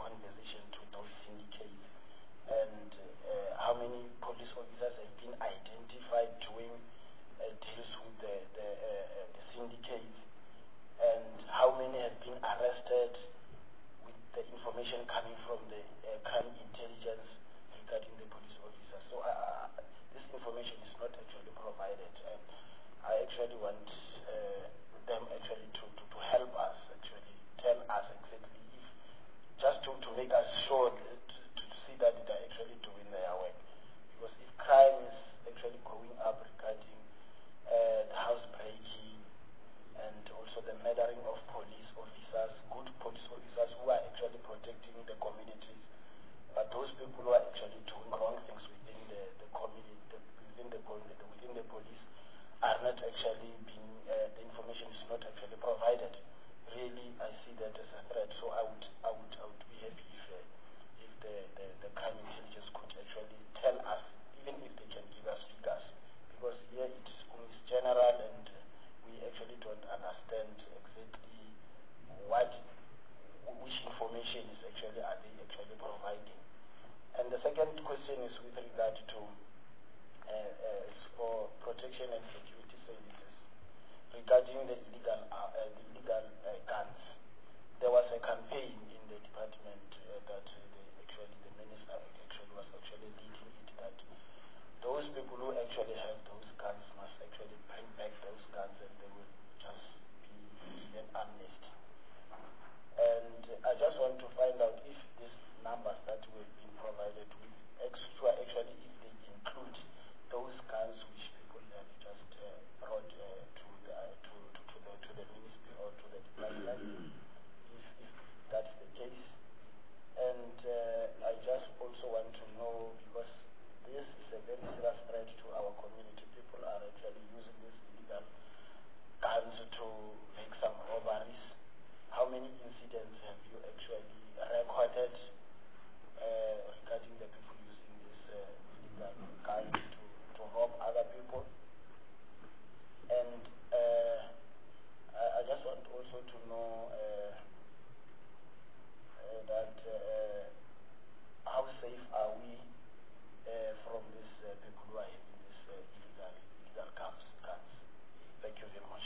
L: conversation to those syndicates, and uh, how many police officers have been identified doing uh, deals with the, the, uh, the syndicates, and how many have been arrested with the information coming from the uh, crime intelligence regarding the police officers. So uh, this information is not actually provided, and I actually want uh, them actually to, to, to help us, actually tell us exactly if, just to, to make us sure that, to, to see that they're actually doing their work. Because if crime is actually going up regarding uh, the housebreaking and also the murdering of police officers, good police officers who are actually protecting the communities, but those people who are actually doing wrong things within the, the community, the, within the within the police, are not actually being, uh, the information is not actually provided. Really, I see that as a threat. So I would, I would, I would be happy if, uh, if the, the, the crime intelligence could actually tell us, even if they can give us figures, because here it is always general, and uh, we actually don't understand exactly what, which information is actually are they actually providing. And the second question is with regard to uh, uh, for protection and security services regarding the illegal uh, uh, the illegal uh, guns. There was a campaign in the department uh, that uh, the, actually the minister actually was actually leading it, that those people who actually have those guns must actually bring back those guns, and they will just be given amnesty. And uh, I just want to find out if these numbers that were being provided with extra, actually if they include those guns which people have just uh, brought uh, to, the, uh, to, to, to, the, to the ministry or to the department, if, if that's the case. And uh, I just also want to know, because this is a very serious threat to our community. People are actually using these illegal guns to make some robberies. How many incidents have you actually recorded uh, regarding the people using these uh, illegal guns to to rob other people? And uh, I, I just want also to know uh, uh, that uh, how safe are we uh, from these uh, people who are having these uh, illegal illegal guns, guns? Thank you very much.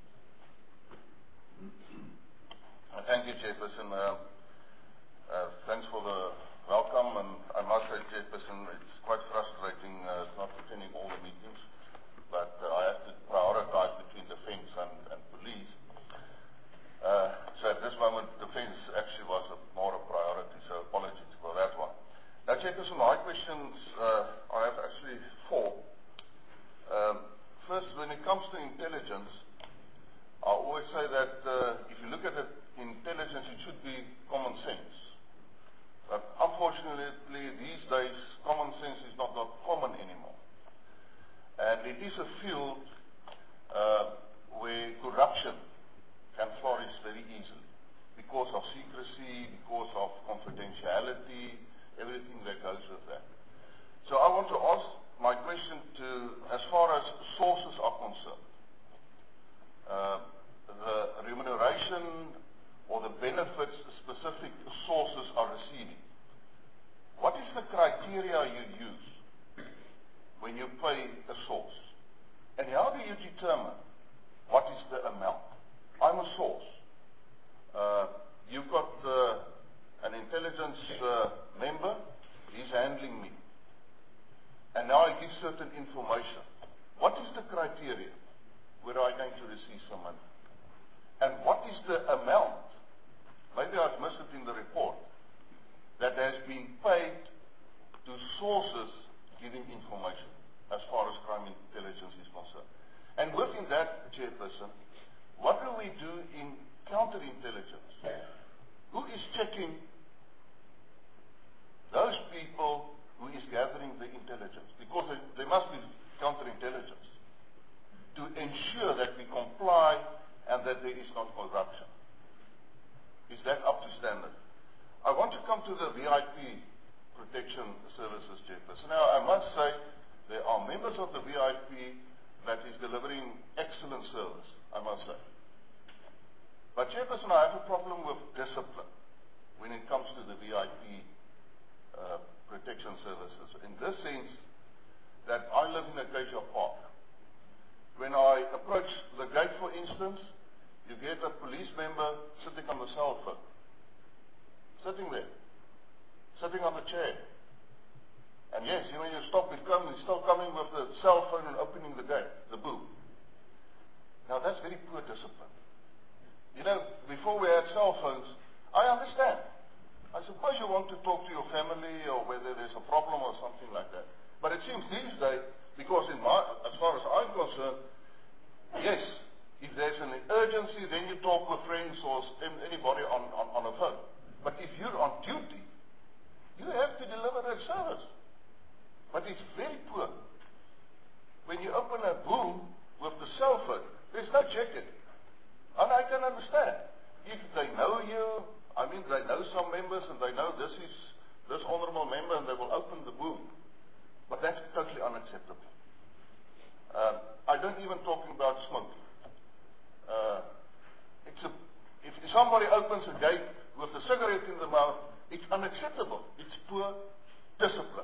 M: Uh, thank you, Chairperson. Uh, uh, thanks for the welcome, and I must say, Chairperson, it's quite frustrating uh, not attending all the meetings, but uh, I have to prioritize between defense and, and police. Uh, so at this moment, defense actually was a, more a priority, so apologies for that one. Now, Chairperson, my questions, uh, I have actually four. Um, first, when it comes to intelligence, I always say that uh, if you look at it, intelligence, it should be common sense. But unfortunately, these days, common sense is not, not common anymore. And it is a field uh, where corruption can flourish very easily because of secrecy, because of confidentiality, everything that goes with that. So I want to ask my question to, as far as sources are concerned, uh, the remuneration or the benefits specific sources are receiving. What is the criteria you use when you pay a source? And how do you determine what is the amount? I'm a source. Uh, you've got uh, an intelligence uh, member, he's handling me. And now I give certain information. What is the criteria where I'm going to receive some money? And what is the amount, maybe I've missed it in the report, that has been paid to sources giving information as far as crime intelligence is concerned? And within that, Chairperson, what do we do in counterintelligence? Who is checking those people who is gathering the intelligence? Because there must be counterintelligence to ensure that we comply and that there is not corruption. Is that up to standard? I want to come to the V I P protection services, Chairperson. Now, I must say, there are members of the V I P that is delivering excellent service, I must say. But, Chairperson, I have a problem with discipline when it comes to the V I sitting there, sitting on the chair. And yes, you know, you stop it coming, still coming with the cell phone and opening the gate, the boot. Now that's very poor discipline. You know, before we had cell phones, I understand. I suppose you want to talk to your family or whether there's a problem or something like that. But it seems these days, because in my, as far as I'm concerned, yes, if there's an urgency, then you talk with friends or anybody on, on, on a phone. But if you're on duty, you have to deliver that service. But it's very poor. When you open a boom with the cell phone, there's no checking. And I can understand. If they know you, I mean, they know some members and they know this is this honorable member and they will open the boom. But that's totally unacceptable. Uh, I don't even talking about smoking. Uh, it's a, if somebody opens a gate with a cigarette in the mouth, it's unacceptable. It's poor discipline.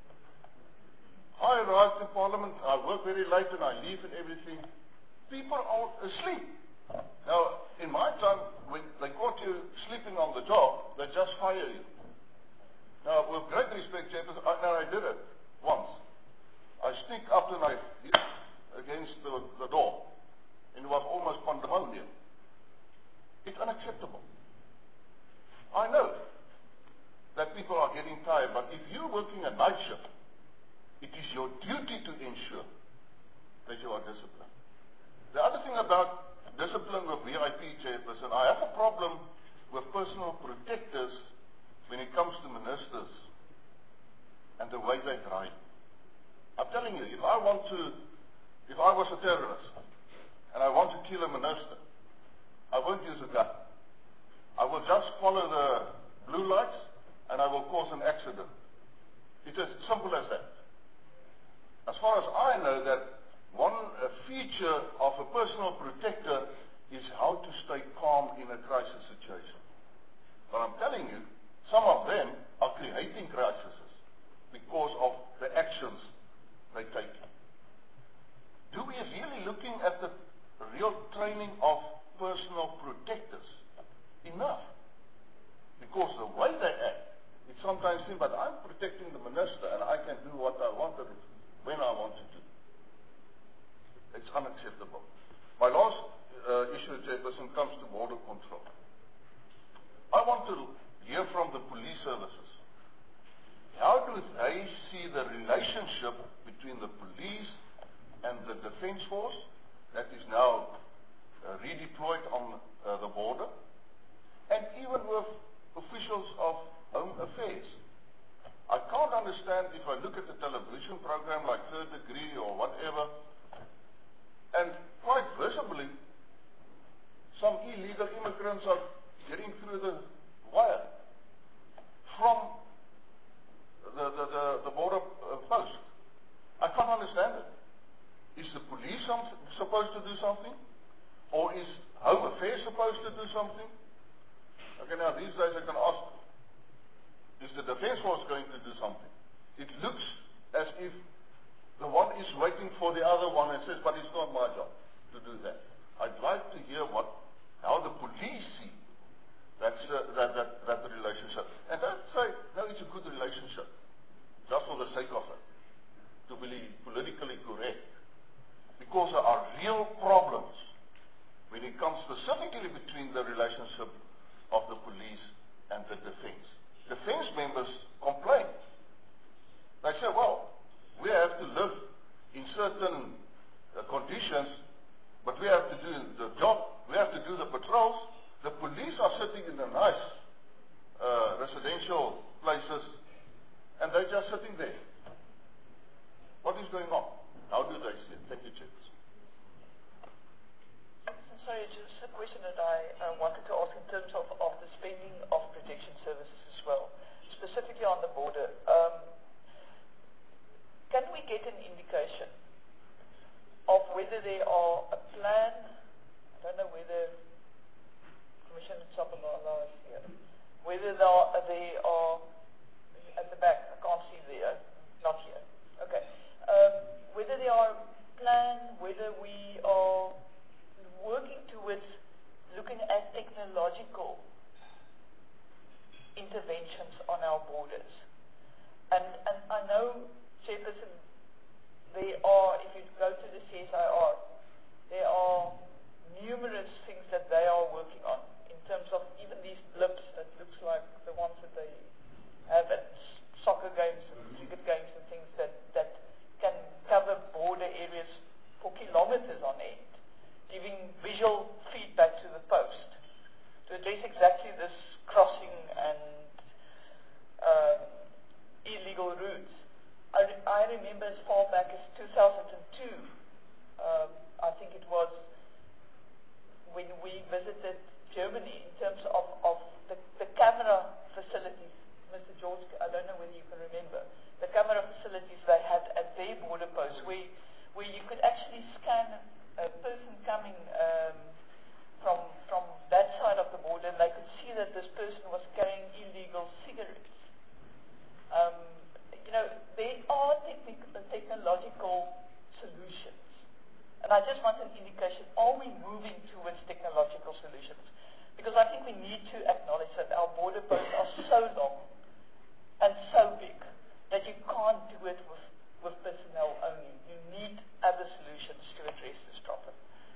M: I arrived in Parliament, I work very late and I leave and everything. People are asleep. Now, in my time, when they caught you sleeping on the job, they just fire you. Now, with great respect, Chairperson, I, now I did it once. I sneaked up and I hit against the, the door. And it was almost pandemonium. It's unacceptable. I know that people are getting tired, but if you're working a night shift, it is your duty to ensure that you are disciplined. The other thing about discipline with V I P, Chairperson, I have a problem with personal protectors when it comes to ministers and the way they drive. I'm telling you, if I want to, if I was a terrorist and I want to kill a minister, I won't use a gun. I will just follow the blue lights and I will cause an accident. It's as simple as that. As far as I know, that one uh, feature of a personal protector is how to stay calm in a crisis situation. But I'm telling you, some of them are creating crises because of the actions they take. Do we really looking at the real training of personal protectors enough? Because the way they act, it sometimes seems, but I'm protecting the minister and I can do what I want to do, when I want to do. It's unacceptable. My last uh, issue, Chairperson, comes to border control. I want to hear from the police services. How do they see the relationship between the police and the defense force that is now uh, redeployed on uh, the border, and even with officials of home affairs? I can't understand if I look at the television program like Third Degree or whatever, and quite visibly, some illegal immigrants are getting through the wire from the, the, the, the border uh, post. I can't understand it. Is the police some, supposed to do something? Or is Home Affairs supposed to do something? Okay, now these days I can ask, is the Defence Force going to do something? It looks as if the one is waiting for the other one and says, but it's not my job to do that. I'd like to hear what, how the police see that's, uh, that, that, that relationship. And don't say, no, it's a good relationship, just for the sake of it, to be politically correct. Because there are real problems when it comes specifically between the relationship of the police and the defense. Defense members complain. They say, well, we have to live in certain uh, conditions, but we have to do the job, we have to do the patrols. The police are sitting in the nice uh, residential places, and they're just sitting there. What is going on? How do they see it? Thank you, Chair.
K: Sorry, just a question that I uh, wanted to ask in terms of, of the spending of protection services as well, specifically on the border. Um, can we get an indication of whether there are a plan? I don't know whether Commissioner Sabalala is here. Whether there are, they are at the back. I can't see there. Not here. Okay. Um, whether there are a plan, whether we are working towards looking at technological interventions on our borders. And, and I know, Chairperson, there are, if you go to the C S I R, there are numerous things that they are working on in terms of even these blips that looks like the ones that they have at soccer games and cricket games and things that, that can cover border areas for kilometers on end, giving visual feedback to the post to address exactly this crossing and um, illegal routes. I, re I remember as far back as two thousand two, um, I think it was, when we visited Germany in terms of, of the, the camera facilities. Mister George, I don't know whether you can remember, the camera facilities they had at their border posts, where, where you could actually scan a person coming um, from, from that side of the border, and they could see that this person was carrying illegal cigarettes. Um, you know, there are technic technological solutions. And I just want an indication, are we moving towards technological solutions? Because I think we need to acknowledge that our border posts are so long and so big that you can't do it with, with personnel only. You need other solutions to address this problem.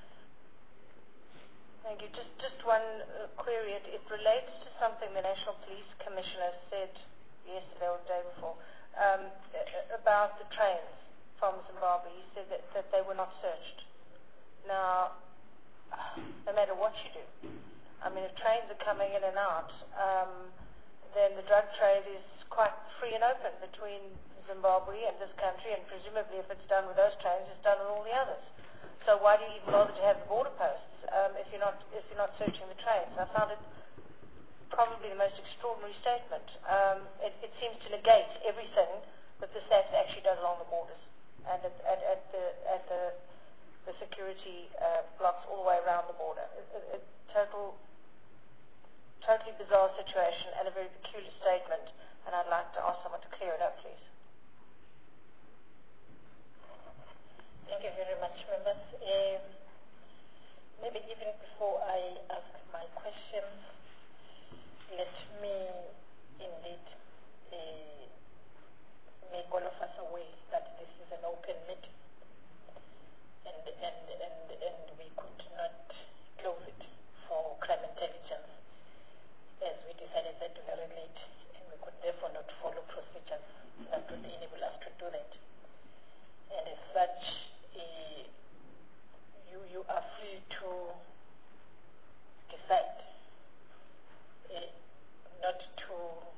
G: Thank you. Just, just one uh, query. It, it relates to something the National Police Commissioner said yesterday or the day before um, about the trains from Zimbabwe. He said that, that they were not searched. Now, no matter what you do, I mean, if trains are coming in and out, um, then the drug trade is quite free and open between Zimbabwe and this country, and presumably if it's done with those trains, it's done with all the others. So why do you even bother to have the border posts um, if you're not if you're not searching the trains? I found it probably the most extraordinary statement. Um, it, it seems to negate everything that the S A T actually does along the borders and at, at, at the at the, the security uh, blocks all the way around the border. A, a, a total, totally bizarre situation and a very peculiar statement. And I'd like to ask someone to clear it up, please.
A: Thank you very much, members. Uh, maybe even before I ask my questions, let me indeed uh, make all of us aware that this is an open meeting, and and and and we could not close it for crime intelligence, as we decided that very late, and we could therefore not follow procedures that would enable us to do that. And as such, uh, you you are free to decide uh, not to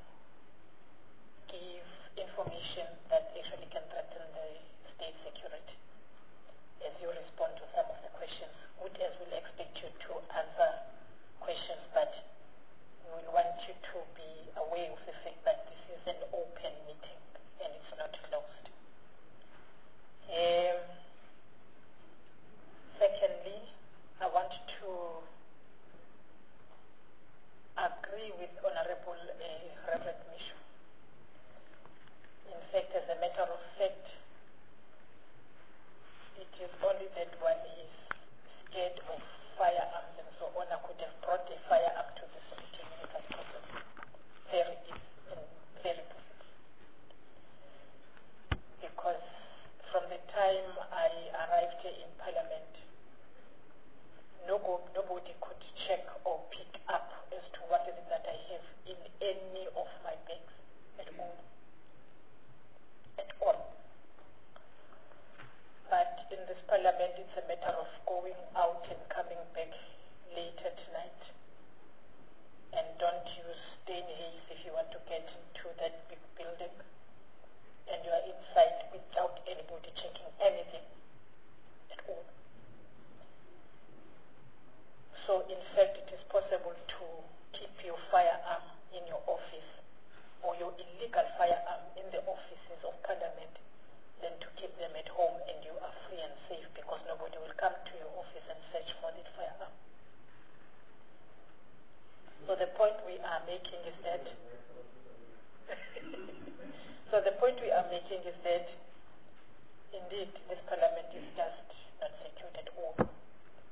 A: give information that actually can threaten the state security as you respond to some of the questions, which as we'll expect you to answer questions, but we will want you to be aware of the fact that this is an open meeting and it's not closed. Um, secondly, I want to agree with Honorable uh, Reverend Mishu. In fact, as a matter of fact, it is only that one is scared of firearms and so on. I could have brought a firearm to this meeting if it was possible. Very easy and very possible. Because from the time I arrived here in Parliament, no, nobody could check or pick up as to what is it that I have in any of my bags at all. At all. But in this Parliament, it's a matter of going out and coming back late at night. And don't use staying haste if you want to get into that big building. And you are inside without anybody checking anything at all. So in fact, it is possible to keep your firearm in your office or your illegal firearm in the offices of Parliament than to keep them at home, and you are free and safe because nobody will come to your office and search for that firearm. So the point we are making is that so the point we are making is that indeed this Parliament is just not secured at all.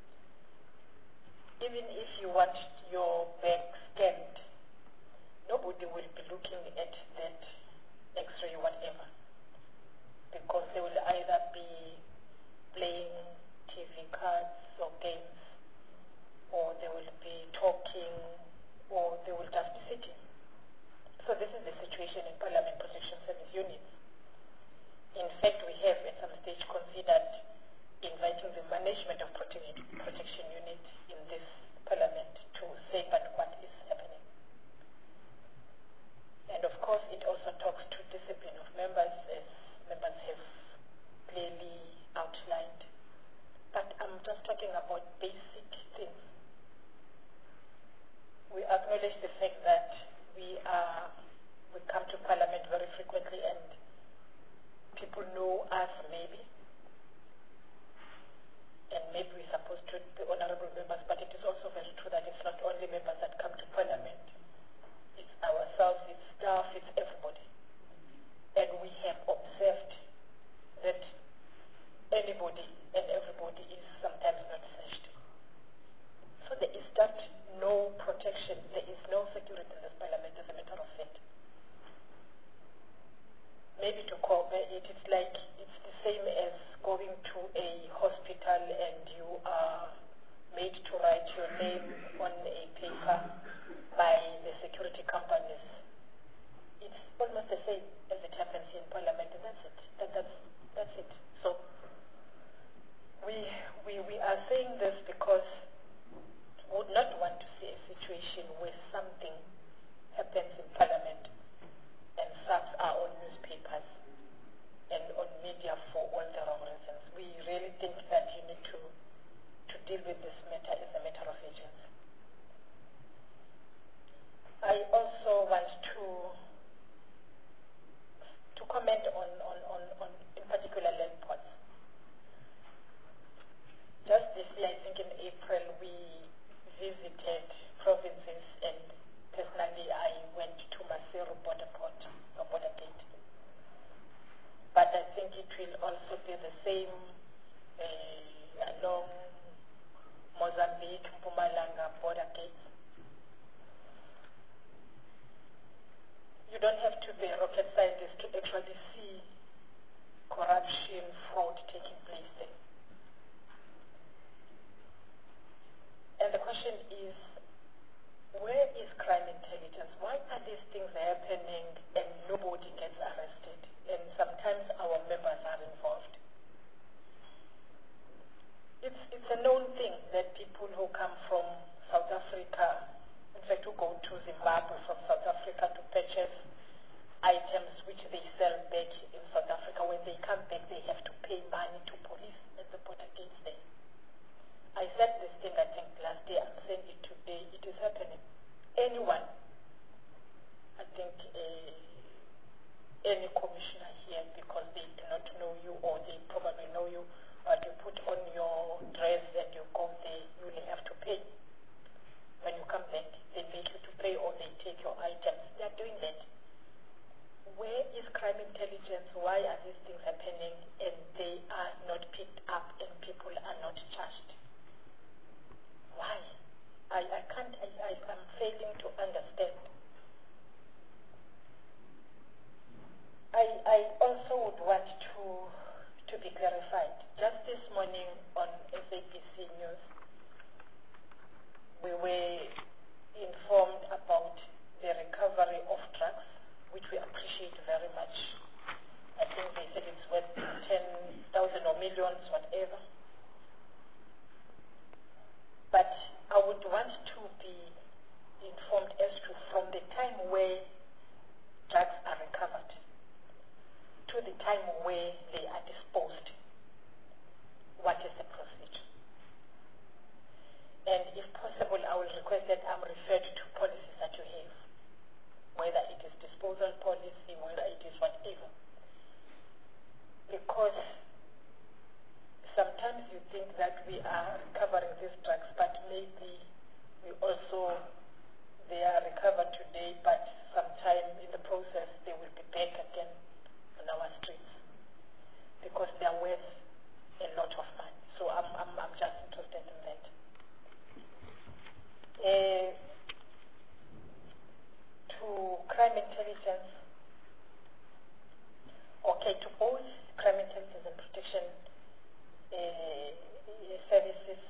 A: Even if you want your bag scanned, nobody everybody will be looking at that X-ray whatever, because they will either be playing T V cards or games, or they will be talking, or they will just be sitting. So this is the situation in Parliament Protection Service units. In fact, we have at some stage considered inviting the management of prote- protection unit in this Parliament to say but what is happening. And of course, it also talks to discipline of members, as members have clearly outlined. But I'm just talking about basic things. We acknowledge the fact that we are, we come to Parliament very frequently and people know us maybe. And maybe we're supposed to be honorable members, but it is also very true that it's not only members that come to Parliament. It's ourselves, it's staff, it's everybody. And we have observed that anybody and everybody is sometimes not searched. So there is that no protection, there is no security in this Parliament, as a matter of fact. Maybe to compare it, it's like, it's the same as going to a hospital and you are made to write your name on a paper by the security companies. It's almost the same as it happens in Parliament, and that's it. That, that's, that's it. So we, we, we are saying this because we would not want to see a situation where something happens in Parliament and serves our own newspapers and on media for all the wrong reasons. We really think that you need to, to deal with this matter as a matter of urgency. I also want to to comment on, on, on, on in particular land ports. Just this year, I think in April, we visited provinces, and personally I went to Maseru border port, or border gate. But I think it will also be the same uh, along Mozambique, Mpumalanga border gates. You don't have to be a rocket scientist to actually see corruption, fraud taking place there. And the question is, where is crime intelligence? Why are these things happening and nobody gets arrested? And sometimes our members are involved. It's, it's a known thing that people who come from South Africa, in fact, who go to Zimbabwe from South Africa to purchase items which they sell back in South Africa, when they come back, they have to pay money to police at the border gates there. I said this thing, I think, last day. I'm saying it today. It is happening. Anyone, I think, uh, any commissioner here, because they do not know you or they probably know you, but you put on your dress and you go there, you will have to pay. When you come back, they make you to pay or they take your items. They are doing that. Where is crime intelligence? Why are these things happening and they are not picked up and people are not charged? Why? I, I can't, I, I, I'm failing to understand. I, I also would want to, to be clarified. Just this morning on S A B C News, we were informed about the recovery of drugs, which we appreciate very much. I think they said it's worth ten thousand or millions, whatever. But I would want to be informed as to, from the time where drugs are recovered to the time where they are disposed, what is the procedure? And if possible, I will request that I'm referred to policies that you have, whether it is disposal policy, whether it is whatever. Because sometimes you think that we are recovering these drugs, but maybe we also, they are recovered today, but sometime in the process they will be back again on our streets because they are worth a lot of money. So I'm, I'm, I'm just interested in that. Uh, to crime intelligence, okay, to both crime intelligence and protection uh, services,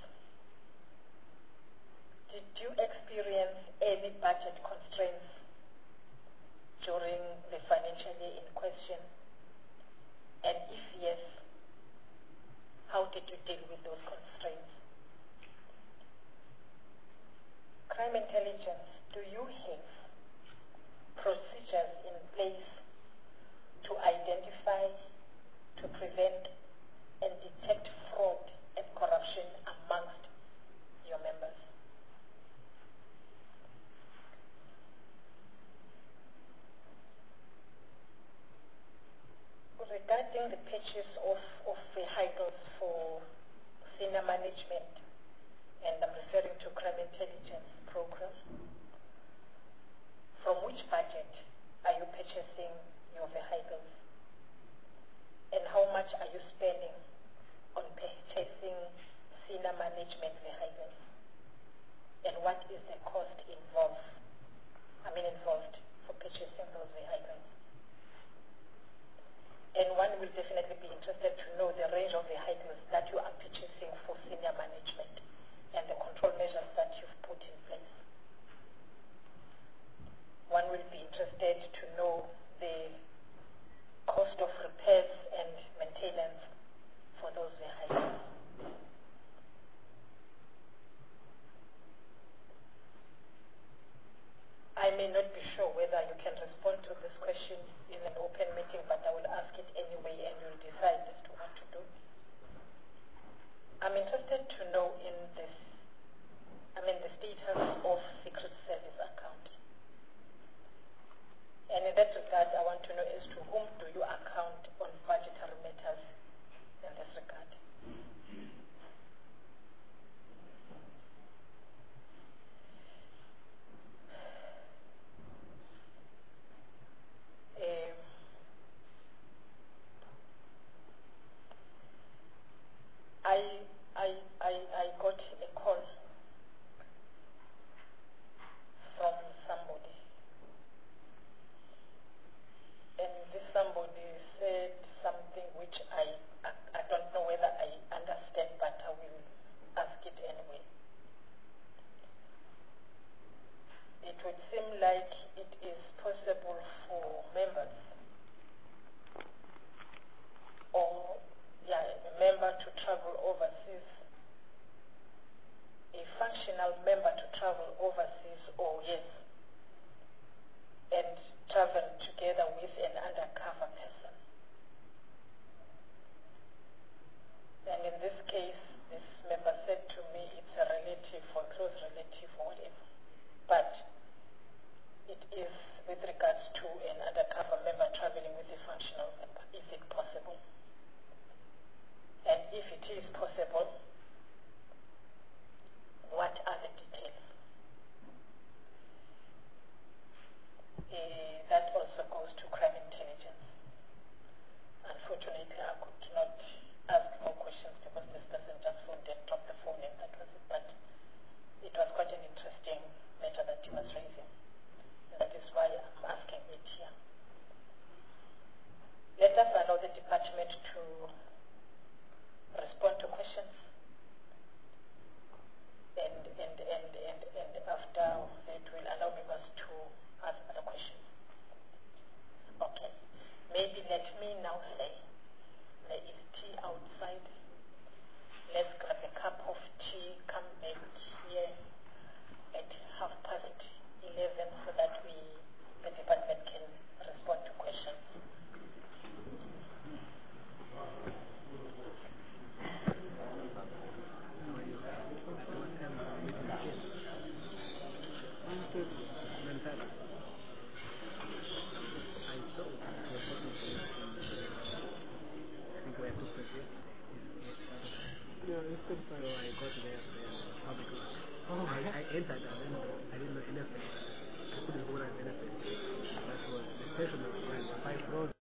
A: did you experience any budget constraints during the financial year in question? And if yes, how did you deal with those constraints? Crime intelligence, do you have procedures in place to identify, to prevent, and detect fraud and corruption amongst your members? Regarding the purchase of, of vehicles for senior management, and I'm referring to crime intelligence program, from which budget are you purchasing your vehicles? And how much are you spending on purchasing senior management vehicles? And what is the cost involved, I mean involved for purchasing those vehicles? And one will definitely be interested to know the range of vehicles that you are purchasing for senior management and the control measures that you've put in place. One will be interested to know the cost of repairs and maintenance for those vehicles. I may not be sure whether you can respond to this question in an open meeting, but I will ask it anyway and you'll decide as to what to do. I'm interested to know in this, I mean the status of Secret Service account. And in that regard, I want to know as to whom do you account on budgetary matters in this regard. Um, I, I, I, I got a call from somebody, and this somebody said something which I, I, I don't know whether I understand, but I will ask it anyway. It would seem like it is possible for members or yeah, a member to travel overseas, a functional member to travel overseas, or yes, and travel together with an undercover person. And in this case, this member said to me it's a relative or close relative or whatever. But it is with regards to an undercover member traveling with a functional member. Is it possible? And if it is possible, what are the details? Uh, that also goes to crime intelligence. Unfortunately, I could not ask more questions because this person just phoned and dropped the phone and that was it. But it was quite an interesting matter that he was raising. That is why I'm asking it here. Let us allow the department to respond to questions, and and and and, and after that will allow members to ask other questions. Okay, maybe let me now say there is tea outside. Let's grab a cup of tea, come back here at half past eleven so that we the department can respond to questions.
N: Yeah, it's good. So I got there, there, how to go. Oh, I, I entered, I didn't know, I didn't know anything. I couldn't go and anything. That was the station was like five roads.